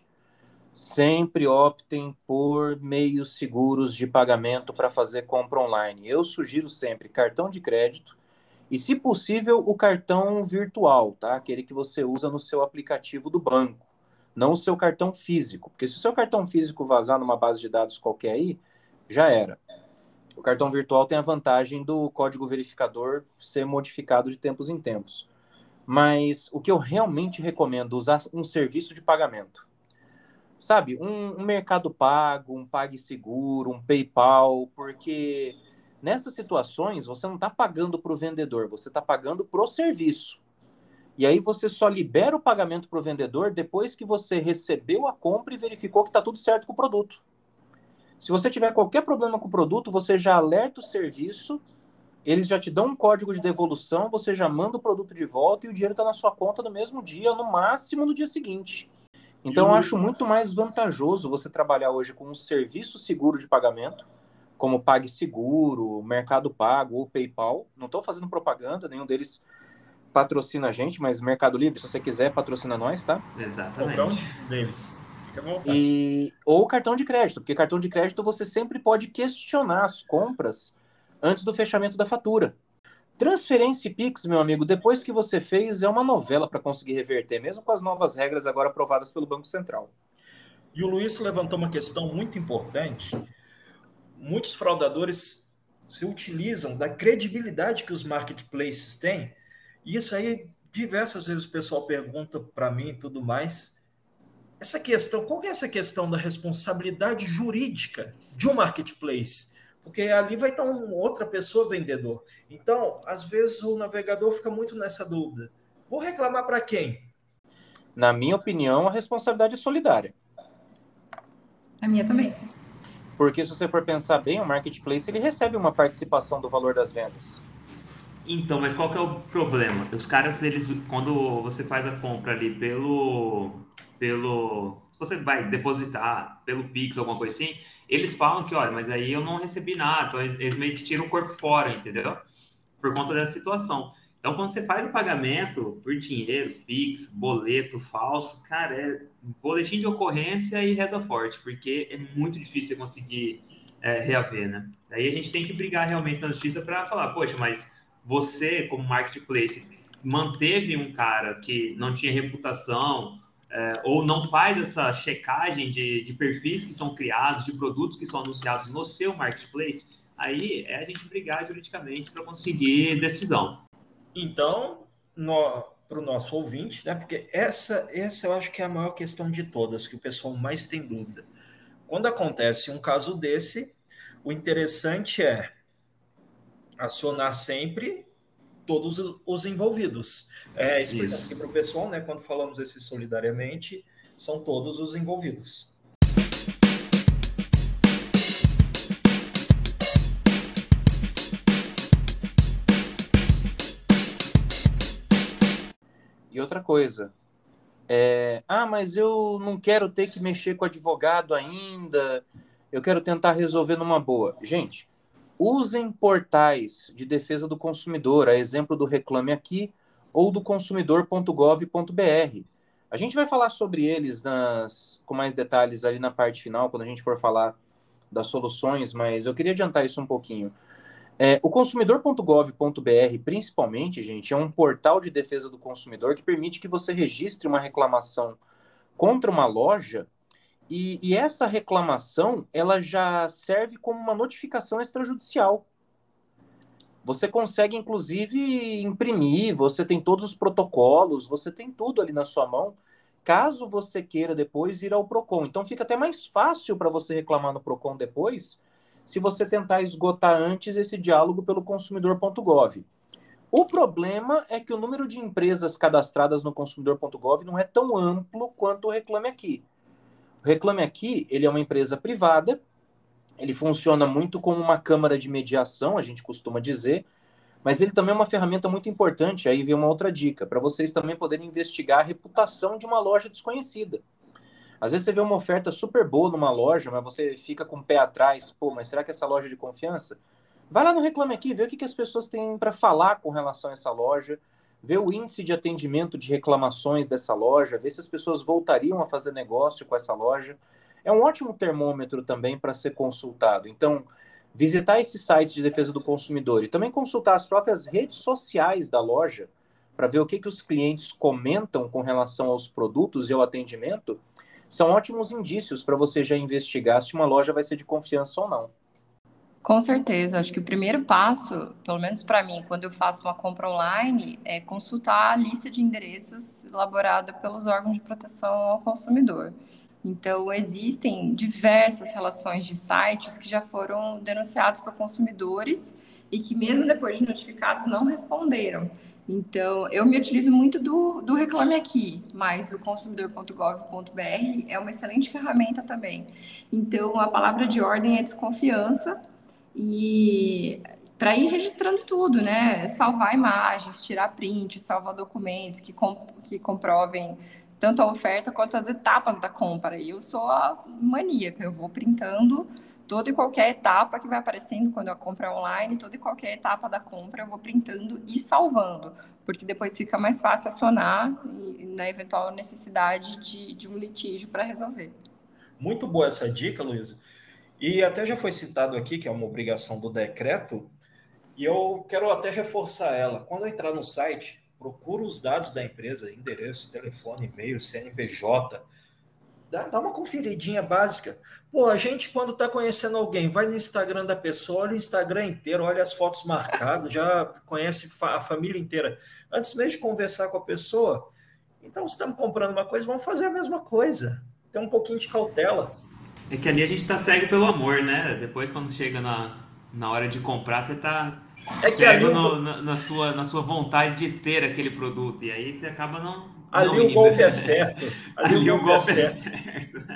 sempre optem por meios seguros de pagamento para fazer compra online. Eu sugiro sempre cartão de crédito e, se possível, o cartão virtual, tá? Aquele que você usa no seu aplicativo do banco. Não o seu cartão físico, porque se o seu cartão físico vazar numa base de dados qualquer aí, já era. O cartão virtual tem a vantagem do código verificador ser modificado de tempos em tempos. Mas o que eu realmente recomendo é usar um serviço de pagamento. Sabe, um, um Mercado Pago, um PagSeguro, um PayPal, porque nessas situações você não está pagando para o vendedor, você está pagando para o serviço. E aí você só libera o pagamento para o vendedor depois que você recebeu a compra e verificou que está tudo certo com o produto. Se você tiver qualquer problema com o produto, você já alerta o serviço, eles já te dão um código de devolução, você já manda o produto de volta e o dinheiro está na sua conta no mesmo dia, no máximo no dia seguinte. Então, eu acho muito mais vantajoso você trabalhar hoje com um serviço seguro de pagamento, como PagSeguro, Mercado Pago ou PayPal. Não estou fazendo propaganda, nenhum deles patrocina a gente, mas Mercado Livre, se você quiser, patrocina nós, tá? Exatamente. Qualquer um deles. Fica à vontade. E... Ou cartão de crédito, porque cartão de crédito você sempre pode questionar as compras antes do fechamento da fatura. Transferência e Pix, meu amigo, depois que você fez, é uma novela para conseguir reverter, mesmo com as novas regras agora aprovadas pelo Banco Central. E o Luiz levantou uma questão muito importante. Muitos fraudadores se utilizam da credibilidade que os marketplaces têm. E isso aí, diversas vezes o pessoal pergunta para mim e tudo mais. Essa questão, qual que é essa questão da responsabilidade jurídica de um marketplace? Porque ali vai estar uma outra pessoa vendedor. Então, às vezes o navegador fica muito nessa dúvida. Vou reclamar para quem? Na minha opinião, a responsabilidade é solidária. A minha também. Porque se você for pensar bem, o marketplace ele recebe uma participação do valor das vendas. Então, mas qual que é o problema? Os caras, eles, quando você faz a compra ali pelo, pelo, se você vai depositar pelo Pix, alguma coisa assim, eles falam que, olha, mas aí eu não recebi nada, então eles meio que tiram o corpo fora, entendeu? Por conta dessa situação. Então, quando você faz o pagamento por dinheiro, Pix, boleto falso, cara, é boletim de ocorrência e reza forte, porque é muito difícil você conseguir é, reaver, né? Daí a gente tem que brigar realmente na justiça para falar, poxa, mas você, como marketplace, manteve um cara que não tinha reputação é, ou não faz essa checagem de, de perfis que são criados, de produtos que são anunciados no seu marketplace, aí é a gente brigar juridicamente para conseguir decisão. Então, para o nosso ouvinte, né? Porque essa, essa eu acho que é a maior questão de todas, que o pessoal mais tem dúvida. Quando acontece um caso desse, o interessante é acionar sempre todos os envolvidos. É, explicando aqui para o pessoal, né? Quando falamos esse solidariamente, são todos os envolvidos. E outra coisa, é, ah, mas eu não quero ter que mexer com advogado ainda, eu quero tentar resolver numa boa. Gente, usem portais de defesa do consumidor, a exemplo do Reclame Aqui ou do consumidor ponto gov ponto br. A gente vai falar sobre eles nas, com mais detalhes ali na parte final, quando a gente for falar das soluções, mas eu queria adiantar isso um pouquinho. É, o consumidor ponto gov ponto br, principalmente, gente, é um portal de defesa do consumidor que permite que você registre uma reclamação contra uma loja e, e essa reclamação ela já serve como uma notificação extrajudicial. Você consegue, inclusive, imprimir, você tem todos os protocolos, você tem tudo ali na sua mão, caso você queira depois ir ao Procon. Então fica até mais fácil para você reclamar no Procon depois, se você tentar esgotar antes esse diálogo pelo consumidor ponto gov. O problema é que o número de empresas cadastradas no consumidor ponto gov não é tão amplo quanto o Reclame Aqui. O Reclame Aqui, ele é uma empresa privada, ele funciona muito como uma câmara de mediação, a gente costuma dizer, mas ele também é uma ferramenta muito importante, aí vem uma outra dica, para vocês também poderem investigar a reputação de uma loja desconhecida. Às vezes você vê uma oferta super boa numa loja, mas você fica com o pé atrás. Pô, mas será que essa loja é de confiança? Vai lá no Reclame Aqui, vê o que, que as pessoas têm para falar com relação a essa loja, vê o índice de atendimento de reclamações dessa loja, vê se as pessoas voltariam a fazer negócio com essa loja. É um ótimo termômetro também para ser consultado. Então, visitar esses sites de defesa do consumidor e também consultar as próprias redes sociais da loja para ver o que, que os clientes comentam com relação aos produtos e ao atendimento, são ótimos indícios para você já investigar se uma loja vai ser de confiança ou não. Com certeza, acho que o primeiro passo, pelo menos para mim, quando eu faço uma compra online, é consultar a lista de endereços elaborada pelos órgãos de proteção ao consumidor. Então, existem diversas relações de sites que já foram denunciados por consumidores e que, mesmo depois de notificados, não responderam. Então, eu me utilizo muito do, do Reclame Aqui, mas o consumidor ponto gov ponto br é uma excelente ferramenta também. Então, a palavra de ordem é desconfiança e para ir registrando tudo, né? Salvar imagens, tirar print, salvar documentos que, comp que comprovem tanto a oferta quanto as etapas da compra. E eu sou a maníaca, eu vou printando toda e qualquer etapa que vai aparecendo quando a compra é online, toda e qualquer etapa da compra eu vou printando e salvando, porque depois fica mais fácil acionar na eventual necessidade de, de um litígio para resolver. Muito boa essa dica, Luísa. E até já foi citado aqui, que é uma obrigação do decreto, E eu quero até reforçar ela. Quando entrar no site, procura os dados da empresa, endereço, telefone, e-mail, C N P J. Dá, dá uma conferidinha básica. Pô, a gente, quando está conhecendo alguém, vai no Instagram da pessoa, olha o Instagram inteiro, olha as fotos marcadas, já conhece a família inteira. Antes mesmo de conversar com a pessoa, então, se estamos comprando uma coisa, vamos fazer a mesma coisa. Tem um pouquinho de cautela. É que ali a gente tá cego pelo amor, né? Depois, quando chega na, na hora de comprar, você tá É que cego ali, no- o, na, na sua, na sua vontade de ter aquele produto. E aí você acaba não, não ali o indo. golpe é certo. Ali, Ali o o golpe é golpe é certo. certo.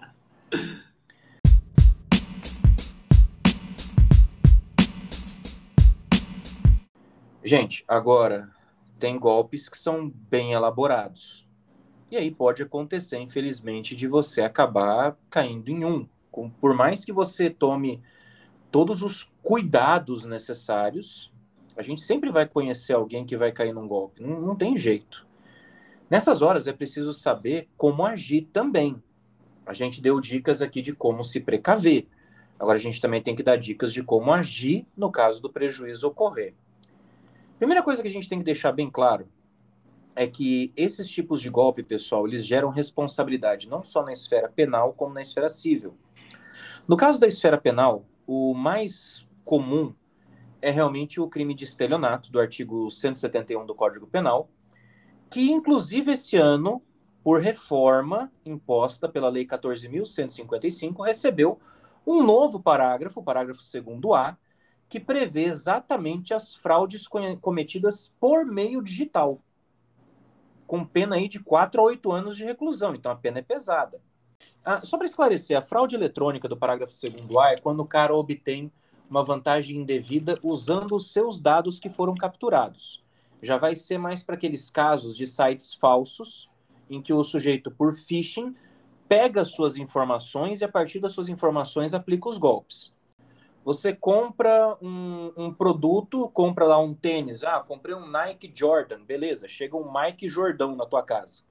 Gente, agora tem golpes que são bem elaborados. E aí pode acontecer, infelizmente, de você acabar caindo em um. Com- Por mais que você tome todos os cuidados necessários, a gente sempre vai conhecer alguém que vai cair num golpe. Não, não tem jeito. Nessas horas é preciso saber como agir também. A gente deu dicas aqui de como se precaver. Agora a gente também tem que dar dicas de como agir no caso do prejuízo ocorrer. Primeira coisa que a gente tem que deixar bem claro é que esses tipos de golpe, pessoal, eles geram responsabilidade não só na esfera penal, como na esfera civil. No caso da esfera penal, o mais comum é realmente o crime de estelionato, do artigo cento e setenta e um do Código Penal, que inclusive esse ano, por reforma imposta pela Lei quatorze mil cento e cinquenta e cinco, recebeu um novo parágrafo, o parágrafo segundo A, que prevê exatamente as fraudes cometidas por meio digital, com pena aí de quatro a oito anos de reclusão. Então a pena é pesada. Ah, só para esclarecer, a fraude eletrônica do parágrafo segundo A é quando o cara obtém uma vantagem indevida usando os seus dados que foram capturados. Já vai ser mais para aqueles casos de sites falsos, em que o sujeito, por phishing, pega suas informações e a partir das suas informações aplica os golpes. Você compra um, um produto, compra lá um tênis. Ah, comprei um Nike Jordan. Beleza, chega um Mike Jordão na tua casa.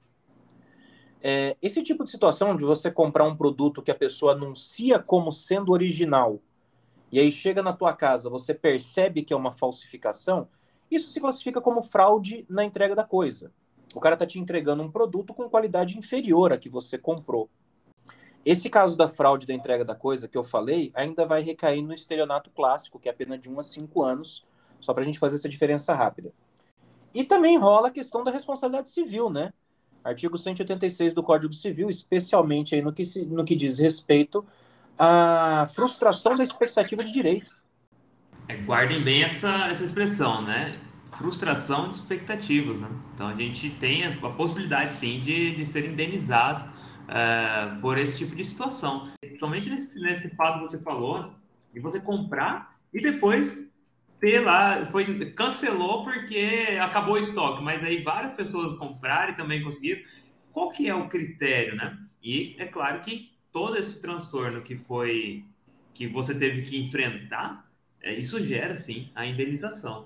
É, esse tipo de situação de você comprar um produto que a pessoa anuncia como sendo original e aí chega na tua casa, você percebe que é uma falsificação, isso se classifica como fraude na entrega da coisa. O cara está te entregando um produto com qualidade inferior à que você comprou. Esse caso da fraude da entrega da coisa que eu falei ainda vai recair no estelionato clássico, que é a pena de um a cinco anos, só para a gente fazer essa diferença rápida. E também rola a questão da responsabilidade civil, né? Artigo cento e oitenta e seis do Código Civil, especialmente aí no que, se, no que diz respeito à frustração da expectativa de direito. É, guardem bem essa, essa expressão, né? Frustração de expectativas, né? Então a gente tem a, a possibilidade, sim, de, de ser indenizado uh, por esse tipo de situação. Principalmente nesse, nesse fato que você falou, de você comprar e depois ter lá, foi, cancelou porque acabou o estoque, mas aí várias pessoas compraram e também conseguiram. Qual que é o critério, né? E é claro que todo esse transtorno que foi, que você teve que enfrentar, é, isso gera, sim, a indenização.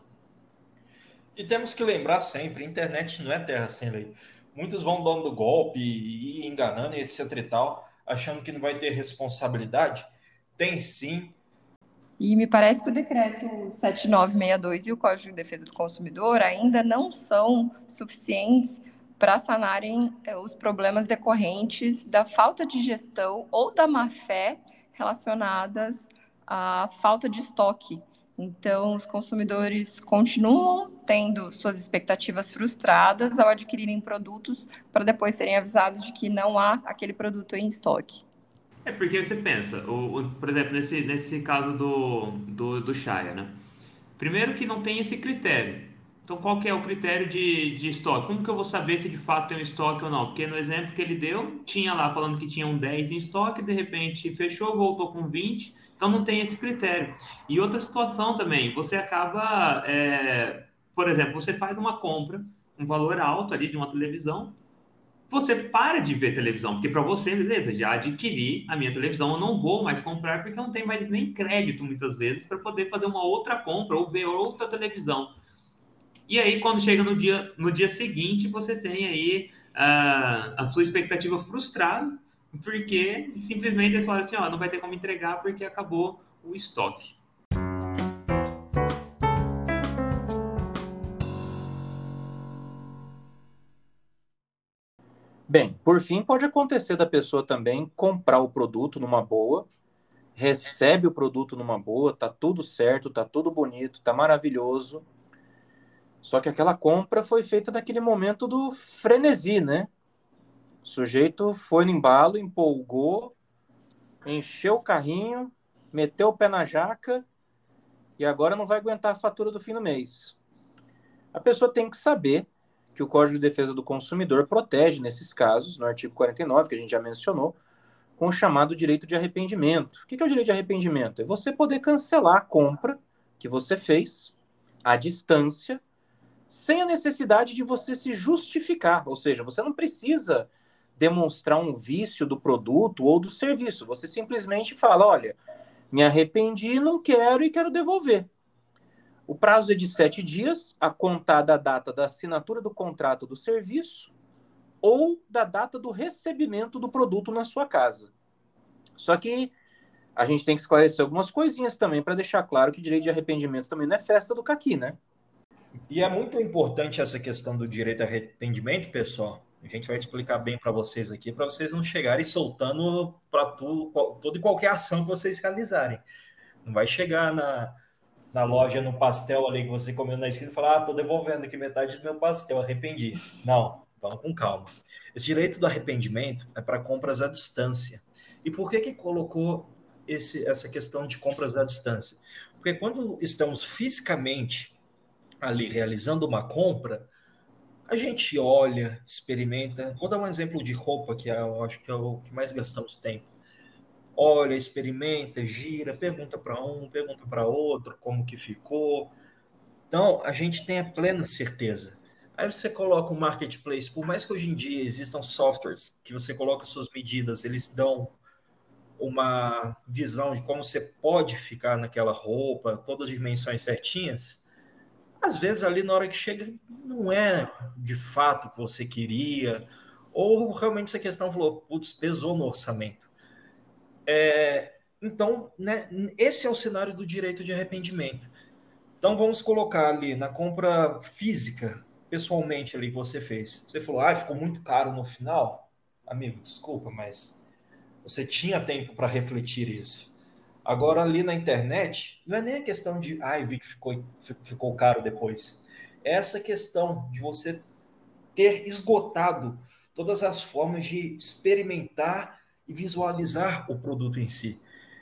E temos que lembrar sempre, a internet não é terra sem lei. Muitos vão dando golpe e enganando, e etc e tal, achando que não vai ter responsabilidade. Tem sim. E me parece que o decreto sete mil novecentos e sessenta e dois e o Código de Defesa do Consumidor ainda não são suficientes para sanarem os problemas decorrentes da falta de gestão ou da má-fé relacionadas à falta de estoque. Então, os consumidores continuam tendo suas expectativas frustradas ao adquirirem produtos para depois serem avisados de que não há aquele produto em estoque. É porque você pensa, o, o, por exemplo, nesse, nesse caso do, do, do Shaya, né? Primeiro que não tem esse critério. Então, qual que é o critério de, de estoque? Como que eu vou saber se de fato tem um estoque ou não? Porque no exemplo que ele deu, tinha lá falando que tinha um dez em estoque, de repente fechou, voltou com vinte, então não tem esse critério. E outra situação também, você acaba, é, por exemplo, você faz uma compra, um valor alto ali de uma televisão, você para de ver televisão, porque para você, beleza, já adquiri a minha televisão, eu não vou mais comprar porque eu não tenho mais nem crédito muitas vezes para poder fazer uma outra compra ou ver outra televisão. E aí, quando chega no dia, no dia seguinte, você tem aí uh, a sua expectativa frustrada, porque simplesmente eles falam assim, ó, não vai ter como entregar porque acabou o estoque. Bem, por fim, pode acontecer da pessoa também comprar o produto numa boa, recebe o produto numa boa, tá tudo certo, tá tudo bonito, tá maravilhoso. Só que aquela compra foi feita naquele momento do frenesi, né? O sujeito foi no embalo, empolgou, encheu o carrinho, meteu o pé na jaca e agora não vai aguentar a fatura do fim do mês. A pessoa tem que saber que o Código de Defesa do Consumidor protege, nesses casos, no artigo quarenta e nove, que a gente já mencionou, com o chamado direito de arrependimento. O que é o direito de arrependimento? É você poder cancelar a compra que você fez à distância, sem a necessidade de você se justificar. Ou seja, você não precisa demonstrar um vício do produto ou do serviço. Você simplesmente fala, olha, me arrependi, não quero e quero devolver. O prazo é de sete dias, a contar da data da assinatura do contrato do serviço ou da data do recebimento do produto na sua casa. Só que a gente tem que esclarecer algumas coisinhas também para deixar claro que direito de arrependimento também não é festa do caqui, né? E é muito importante essa questão do direito a arrependimento, pessoal. A gente vai explicar bem para vocês aqui, para vocês não chegarem soltando para toda e qualquer ação que vocês realizarem. Não vai chegar na, na loja, no pastel ali que você comeu na esquina e falar, ah, tô devolvendo aqui metade do meu pastel, arrependi. Não, vamos com calma. Esse direito do arrependimento é para compras à distância. E por que que colocou esse, essa questão de compras à distância? Porque quando estamos fisicamente ali realizando uma compra, a gente olha, experimenta. Vou dar um exemplo de roupa, que eu acho que é o que mais gastamos tempo. Olha, experimenta, gira, pergunta para um, pergunta para outro como que ficou. Então, a gente tem a plena certeza. Aí você coloca o marketplace, por mais que hoje em dia existam softwares que você coloca suas medidas, eles dão uma visão de como você pode ficar naquela roupa, todas as dimensões certinhas. Às vezes ali na hora que chega não é de fato o que você queria, ou realmente essa questão falou, putz, pesou no orçamento. É, então, né, esse é o cenário do direito de arrependimento. Então vamos colocar ali na compra física, pessoalmente ali que você fez. Você falou, ah, ficou muito caro no final? Amigo, desculpa, mas você tinha tempo para refletir isso. Agora, ali na internet, não é nem a questão de, ai, ah, vi que ficou, ficou caro depois. É essa questão de você ter esgotado todas as formas de experimentar e visualizar o produto em si.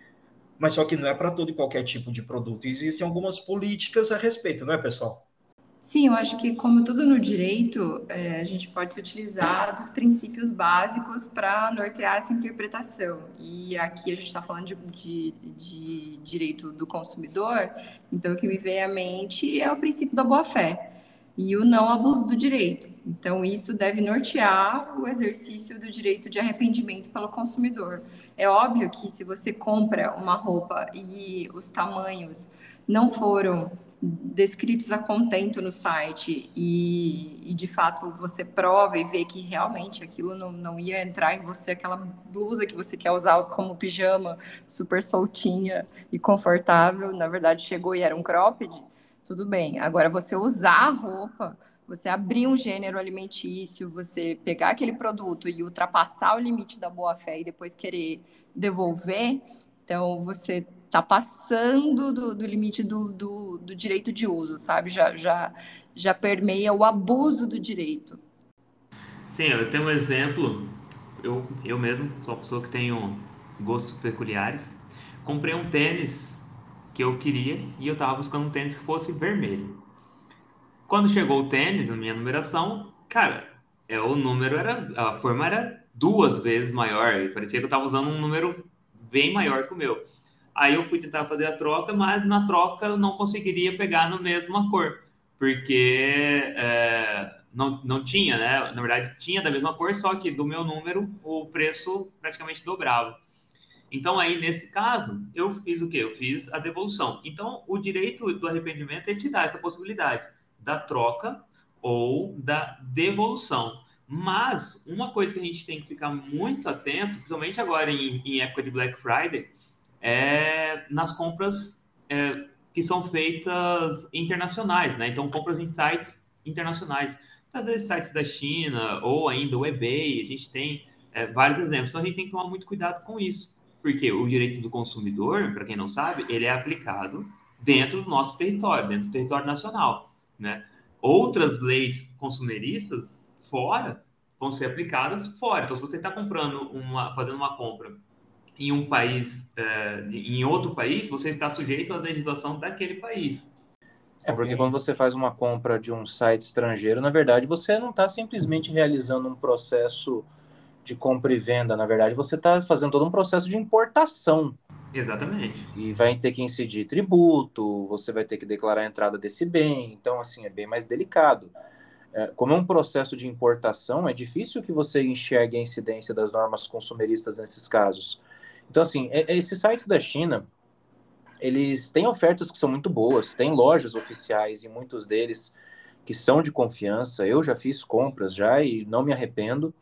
Mas só que não é para todo e qualquer tipo de produto. Existem algumas políticas a respeito, não é, pessoal? Sim, eu acho que, como tudo no direito, é, a gente pode se utilizar dos princípios básicos para nortear essa interpretação. E aqui a gente está falando de, de, de direito do consumidor, então o que me vem à mente é o princípio da boa-fé e o não abuso do direito. Então, isso deve nortear o exercício do direito de arrependimento pelo consumidor. É óbvio que se você compra uma roupa e os tamanhos não foram descritos a contento no site e, e de fato você prova e vê que realmente aquilo não, não ia entrar em você, aquela blusa que você quer usar como pijama, super soltinha e confortável, na verdade chegou e era um cropped, tudo bem. Agora, você usar a roupa, você abrir um gênero alimentício, você pegar aquele produto e ultrapassar o limite da boa-fé e depois querer devolver, então você está passando do, do limite do, do, do direito de uso, sabe? Já, já, já permeia o abuso do direito. Sim, eu tenho um exemplo. Eu, eu mesmo sou uma pessoa que tenho gostos peculiares. Comprei um tênis que eu queria e eu estava buscando um tênis que fosse vermelho. Quando chegou o tênis, a minha numeração, cara, é, o número era, a forma era duas vezes maior. E parecia que eu estava usando um número bem maior que o meu. Aí eu fui tentar fazer a troca, mas na troca eu não conseguiria pegar na mesma cor, porque é, não, não tinha, né? Na verdade, tinha da mesma cor, só que do meu número o preço praticamente dobrava. Então, aí, nesse caso, eu fiz o quê? Eu fiz a devolução. Então, o direito do arrependimento, ele te dá essa possibilidade da troca ou da devolução. Mas, uma coisa que a gente tem que ficar muito atento, principalmente agora em, em época de Black Friday, é nas compras é, que são feitas internacionais, né? Então, compras em sites internacionais. dos sites da China, ou ainda o eBay, a gente tem é, vários exemplos. Então, a gente tem que tomar muito cuidado com isso, porque o direito do consumidor, para quem não sabe, ele é aplicado dentro do nosso território, dentro do território nacional, né? Outras leis consumeristas fora vão ser aplicadas fora. Então, se você está comprando uma, fazendo uma compra em um país, é, em outro país, você está sujeito à legislação daquele país. É porque quando você faz uma compra de um site estrangeiro, na verdade, você não está simplesmente realizando um processo de compra e venda. Na verdade, você está fazendo todo um processo de importação. Exatamente. E vai ter que incidir tributo, você vai ter que declarar a entrada desse bem. Então, assim, é bem mais delicado. É, como é um processo de importação, é difícil que você enxergue a incidência das normas consumeristas nesses casos. Então, assim, é, é, esses sites da China, eles têm ofertas que são muito boas, tem lojas oficiais e muitos deles que são de confiança. Eu já fiz compras já e não me arrependo,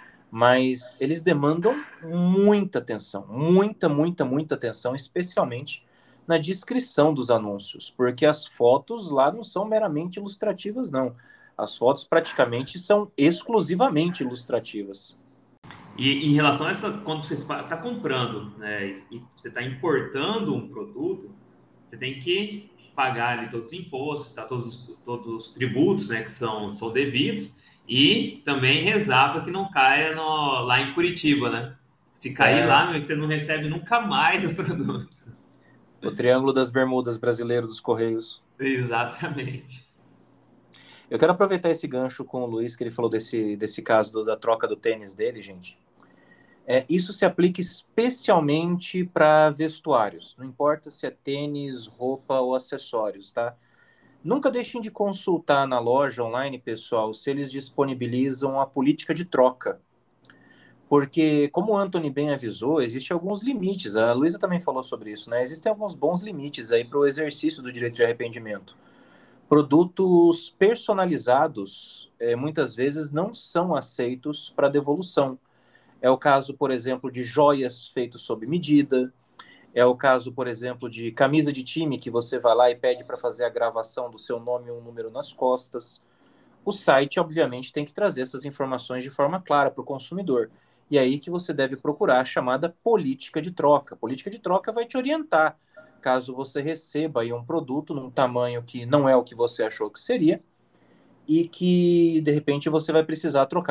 mas eles demandam muita atenção, muita, muita, muita atenção, especialmente na descrição dos anúncios, porque as fotos lá não são meramente ilustrativas, não. As fotos praticamente são exclusivamente ilustrativas. E em relação a essa, quando você está comprando, né, e você está importando um produto, você tem que pagar ali todos os impostos, tá, todos, todos os tributos, né, que são, são devidos, e também rezar para que não caia no, lá em Curitiba, né? Se cair é. lá, você não recebe nunca mais o produto. O Triângulo das Bermudas brasileiro dos Correios. Exatamente. Eu quero aproveitar esse gancho com o Luiz, que ele falou desse, desse caso do, da troca do tênis dele, gente. É, isso se aplica especialmente para vestuários. Não importa se é tênis, roupa ou acessórios, tá? Nunca deixem de consultar na loja online, pessoal, se eles disponibilizam a política de troca. Porque, como o Anthony bem avisou, existem alguns limites. A Luísa também falou sobre isso, né? Existem alguns bons limites aí para o exercício do direito de arrependimento. Produtos personalizados, é, muitas vezes, não são aceitos para devolução. É o caso, por exemplo, de joias feitas sob medida. É o caso, por exemplo, de camisa de time que você vai lá e pede para fazer a gravação do seu nome e um número nas costas. O site, obviamente, tem que trazer essas informações de forma clara para o consumidor. E aí que você deve procurar a chamada política de troca. A política de troca vai te orientar caso você receba aí um produto num tamanho que não é o que você achou que seria e que, de repente, você vai precisar trocar.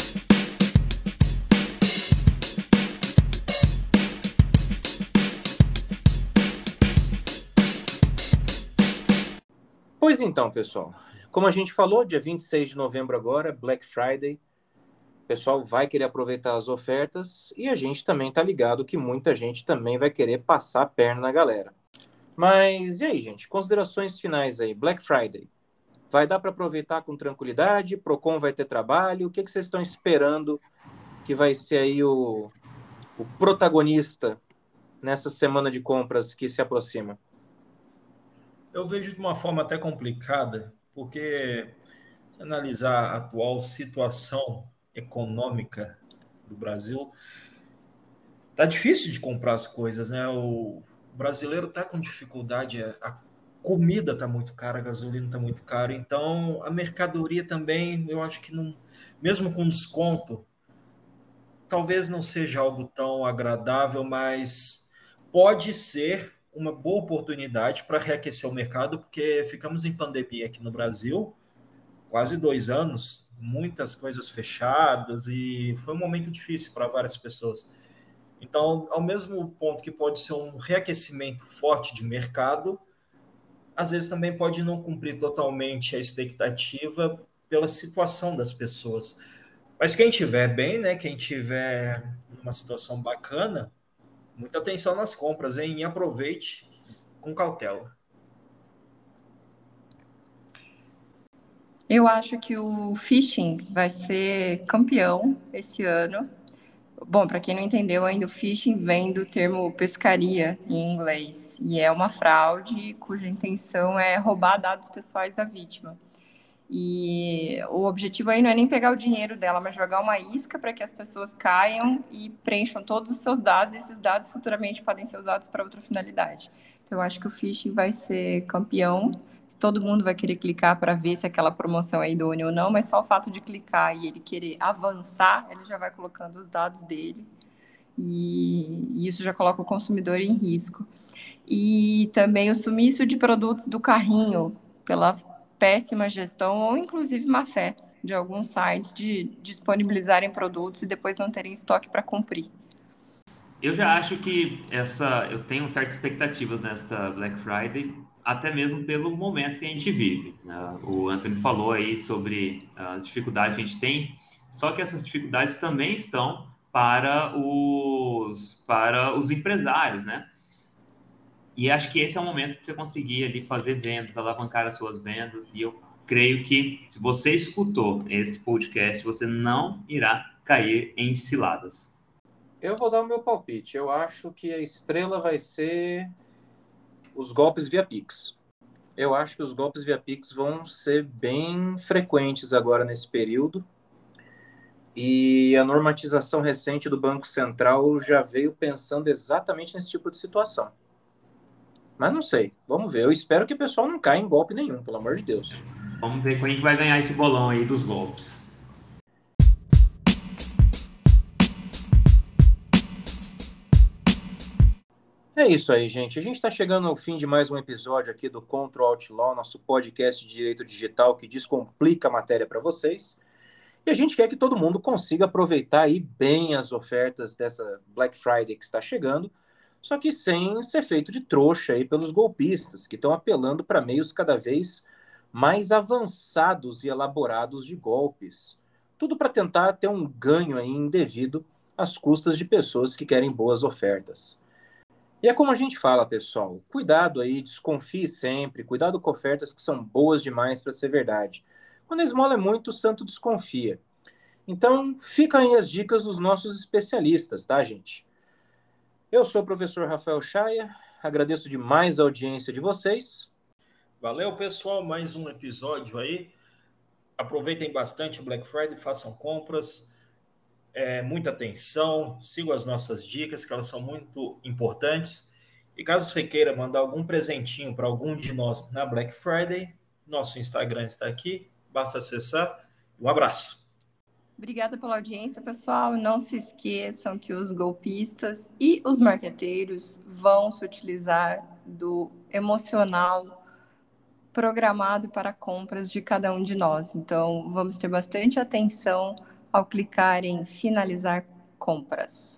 Pois então, pessoal, como a gente falou, dia vinte e seis de novembro agora, Black Friday, o pessoal vai querer aproveitar as ofertas e a gente também tá ligado que muita gente também vai querer passar a perna na galera. Mas e aí, gente? Considerações finais aí. Black Friday. Vai dar para aproveitar com tranquilidade? Procon vai ter trabalho? O que, que vocês estão esperando que vai ser aí o, o protagonista nessa semana de compras que se aproxima? Eu vejo de uma forma até complicada, porque se analisar a atual situação econômica do Brasil, tá difícil de comprar as coisas, né? O brasileiro tá com dificuldade, a comida tá muito cara, a gasolina tá muito cara, então a mercadoria também, eu acho que não, mesmo com desconto, talvez não seja algo tão agradável, mas pode ser uma boa oportunidade para reaquecer o mercado, porque ficamos em pandemia aqui no Brasil, quase dois anos, muitas coisas fechadas e foi um momento difícil para várias pessoas. Então, ao mesmo ponto que pode ser um reaquecimento forte de mercado, às vezes também pode não cumprir totalmente a expectativa pela situação das pessoas. Mas quem tiver bem, né, quem tiver numa situação bacana, muita atenção nas compras, hein? E aproveite com cautela. Eu acho que o phishing vai ser campeão esse ano. Bom, para quem não entendeu ainda, o phishing vem do termo pescaria em inglês e é uma fraude cuja intenção é roubar dados pessoais da vítima. E o objetivo aí não é nem pegar o dinheiro dela, mas jogar uma isca para que as pessoas caiam e preencham todos os seus dados, e esses dados futuramente podem ser usados para outra finalidade. Então, eu acho que o phishing vai ser campeão. todo mundo vai querer clicar para ver se aquela promoção é idônea ou não, mas só o fato de clicar e ele querer avançar, ele já vai colocando os dados dele e isso já coloca o consumidor em risco. E também o sumiço de produtos do carrinho pela péssima gestão ou inclusive má fé de alguns sites de disponibilizarem produtos e depois não terem estoque para cumprir. Eu já acho que essa, eu tenho certas expectativas nesta Black Friday, até mesmo pelo momento que a gente vive. O Anthony falou aí sobre as dificuldades que a gente tem, só que essas dificuldades também estão para os, para os empresários, né? E acho que esse é o momento de você conseguir ali fazer vendas, alavancar as suas vendas, e eu creio que se você escutou esse podcast, você não irá cair em ciladas. Eu vou dar o meu palpite. Eu acho que a estrela vai ser os golpes via Pix. Eu acho que os golpes via Pix vão ser bem frequentes agora nesse período. E a normatização recente do Banco Central já veio pensando exatamente nesse tipo de situação. Mas não sei. Vamos ver. Eu espero que o pessoal não caia em golpe nenhum, pelo amor de Deus. Vamos ver quem vai ganhar esse bolão aí dos golpes. É isso aí, gente. A gente está chegando ao fim de mais um episódio aqui do Control Outlaw, nosso podcast de direito digital que descomplica a matéria para vocês. E a gente quer que todo mundo consiga aproveitar aí bem as ofertas dessa Black Friday que está chegando, só que sem ser feito de trouxa aí pelos golpistas, que estão apelando para meios cada vez mais avançados e elaborados de golpes. Tudo para tentar ter um ganho aí indevido às custas de pessoas que querem boas ofertas. E é como a gente fala, pessoal, cuidado aí, desconfie sempre, cuidado com ofertas que são boas demais para ser verdade. Quando a esmola é muito, o santo desconfia. Então, ficam aí as dicas dos nossos especialistas, tá, gente? Eu sou o professor Rafael Chaia, agradeço demais a audiência de vocês. Valeu, pessoal, mais um episódio aí. Aproveitem bastante o Black Friday, façam compras. É, muita atenção, sigam as nossas dicas, que elas são muito importantes. E caso você queira mandar algum presentinho para algum de nós na Black Friday, nosso Instagram está aqui, basta acessar. Um abraço. Obrigada pela audiência, pessoal. Não se esqueçam que os golpistas e os marqueteiros vão se utilizar do emocional programado para compras de cada um de nós. Então, vamos ter bastante atenção ao clicar em finalizar compras.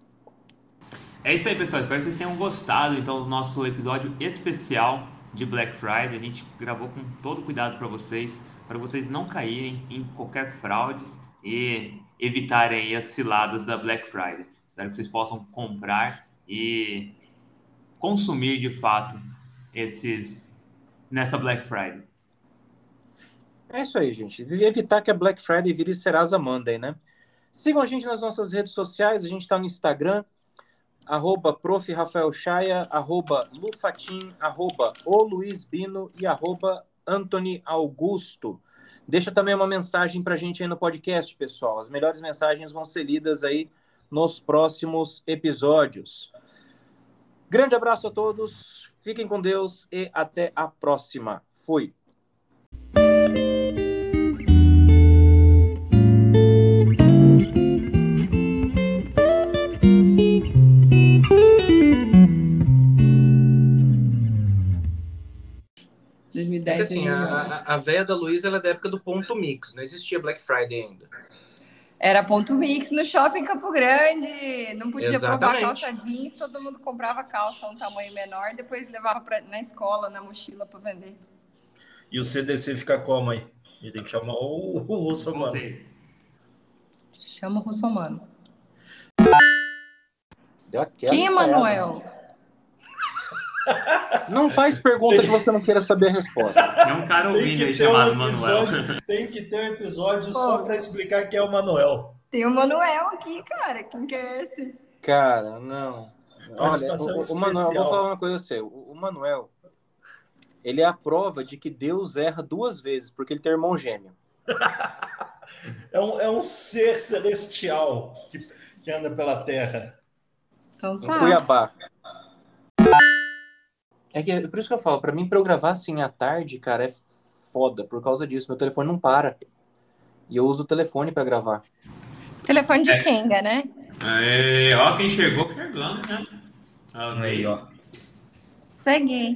É isso aí, pessoal. Espero que vocês tenham gostado então do nosso episódio especial de Black Friday. A gente gravou com todo cuidado para vocês, para vocês não caírem em qualquer fraude e evitarem aí as ciladas da Black Friday. Espero que vocês possam comprar e consumir de fato esses nessa Black Friday. É isso aí, gente. Evitar que a Black Friday vire Serasa Monday, né? Sigam a gente nas nossas redes sociais. A gente está no Instagram, arroba prof. Rafael Chaia, arroba Lufatim, arroba o Luiz Bino e arroba Anthony Augusto. Deixa também uma mensagem para a gente aí no podcast, pessoal. As melhores mensagens vão ser lidas aí nos próximos episódios. Grande abraço a todos, fiquem com Deus e até a próxima. Fui! dois mil e dez, Porque, assim, a, a véia da Luísa ela é da época do ponto mix, não existia Black Friday ainda. Era ponto mix no shopping Campo Grande. Não podia Exatamente. provar calça jeans, todo mundo comprava calça um tamanho menor, depois levava pra, na escola, na mochila para vender. E o C D C fica como aí? A gente tem que chamar o, o Russomano. Chama o Russomano. Deu aquela Quem é ensaiada. Manuel? Não faz pergunta que você não queira saber a resposta. É um cara ouvindo aí chamado Manuel. Tem que ter um episódio só para explicar quem é o Manuel. Tem o Manuel aqui, cara. Quem que é esse? Cara, não. Olha, Participação o, o Manuel, especial. vou falar uma coisa a você. O, o Manuel, ele é a prova de que Deus erra duas vezes, porque ele tem irmão gêmeo. É um, é um ser celestial que, que anda pela terra. Então Em tá. Cuiabá. É que é por isso que eu falo, pra mim, pra eu gravar assim à tarde, cara, é foda por causa disso. Meu telefone não para. E eu uso o telefone pra gravar. Telefone de É. Kenga, né? Aí, ó, quem chegou chegando, né? Aí, ó. Segue.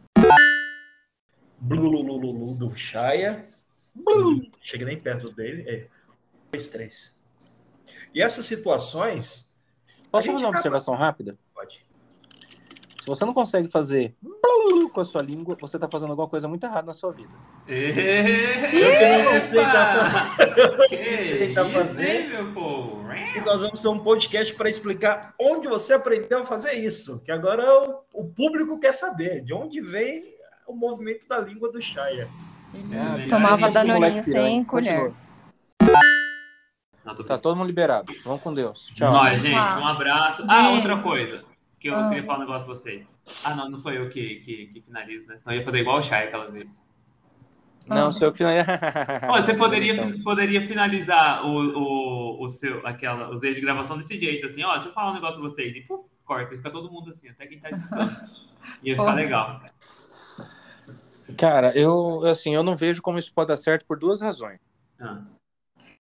Blulululu do Shaya. Blul. Cheguei nem perto dele. É. Dois, três. E essas situações. Posso a gente fazer uma acaba- observação rápida? Pode. Se você não consegue fazer com a sua língua, você tá fazendo alguma coisa muito errada na sua vida. Eu que não quis tentar, Que quis tentar isso, fazer. hein, meu povo? E nós vamos ter um podcast para explicar onde você aprendeu a fazer isso. Que agora o, o público quer saber de onde vem o movimento da língua do Shaya. Ele É, melhor tomava a gente- danoninho moleque piranha. sem colher. Continua. Não, tô Tá todo mundo liberado. Vamos com Deus. Tchau. Nós, gente, Ah. um abraço. Ah, Beijo. outra coisa que eu Ah. queria falar um negócio pra vocês. Ah, não, não sou eu que, que, que finalizo, né? Senão eu ia fazer igual o Chay aquela vez. Não, Ah. sou eu que Ó, você poderia, Então. poderia finalizar o, o, o seu, aquela, os erros de gravação desse jeito, assim, ó, deixa eu falar um negócio pra vocês. E puf, corta, fica todo mundo assim, até quem tá escutando. Ia ficar Porra. legal. Cara, eu assim, eu não vejo como isso pode dar certo por duas razões. Ah,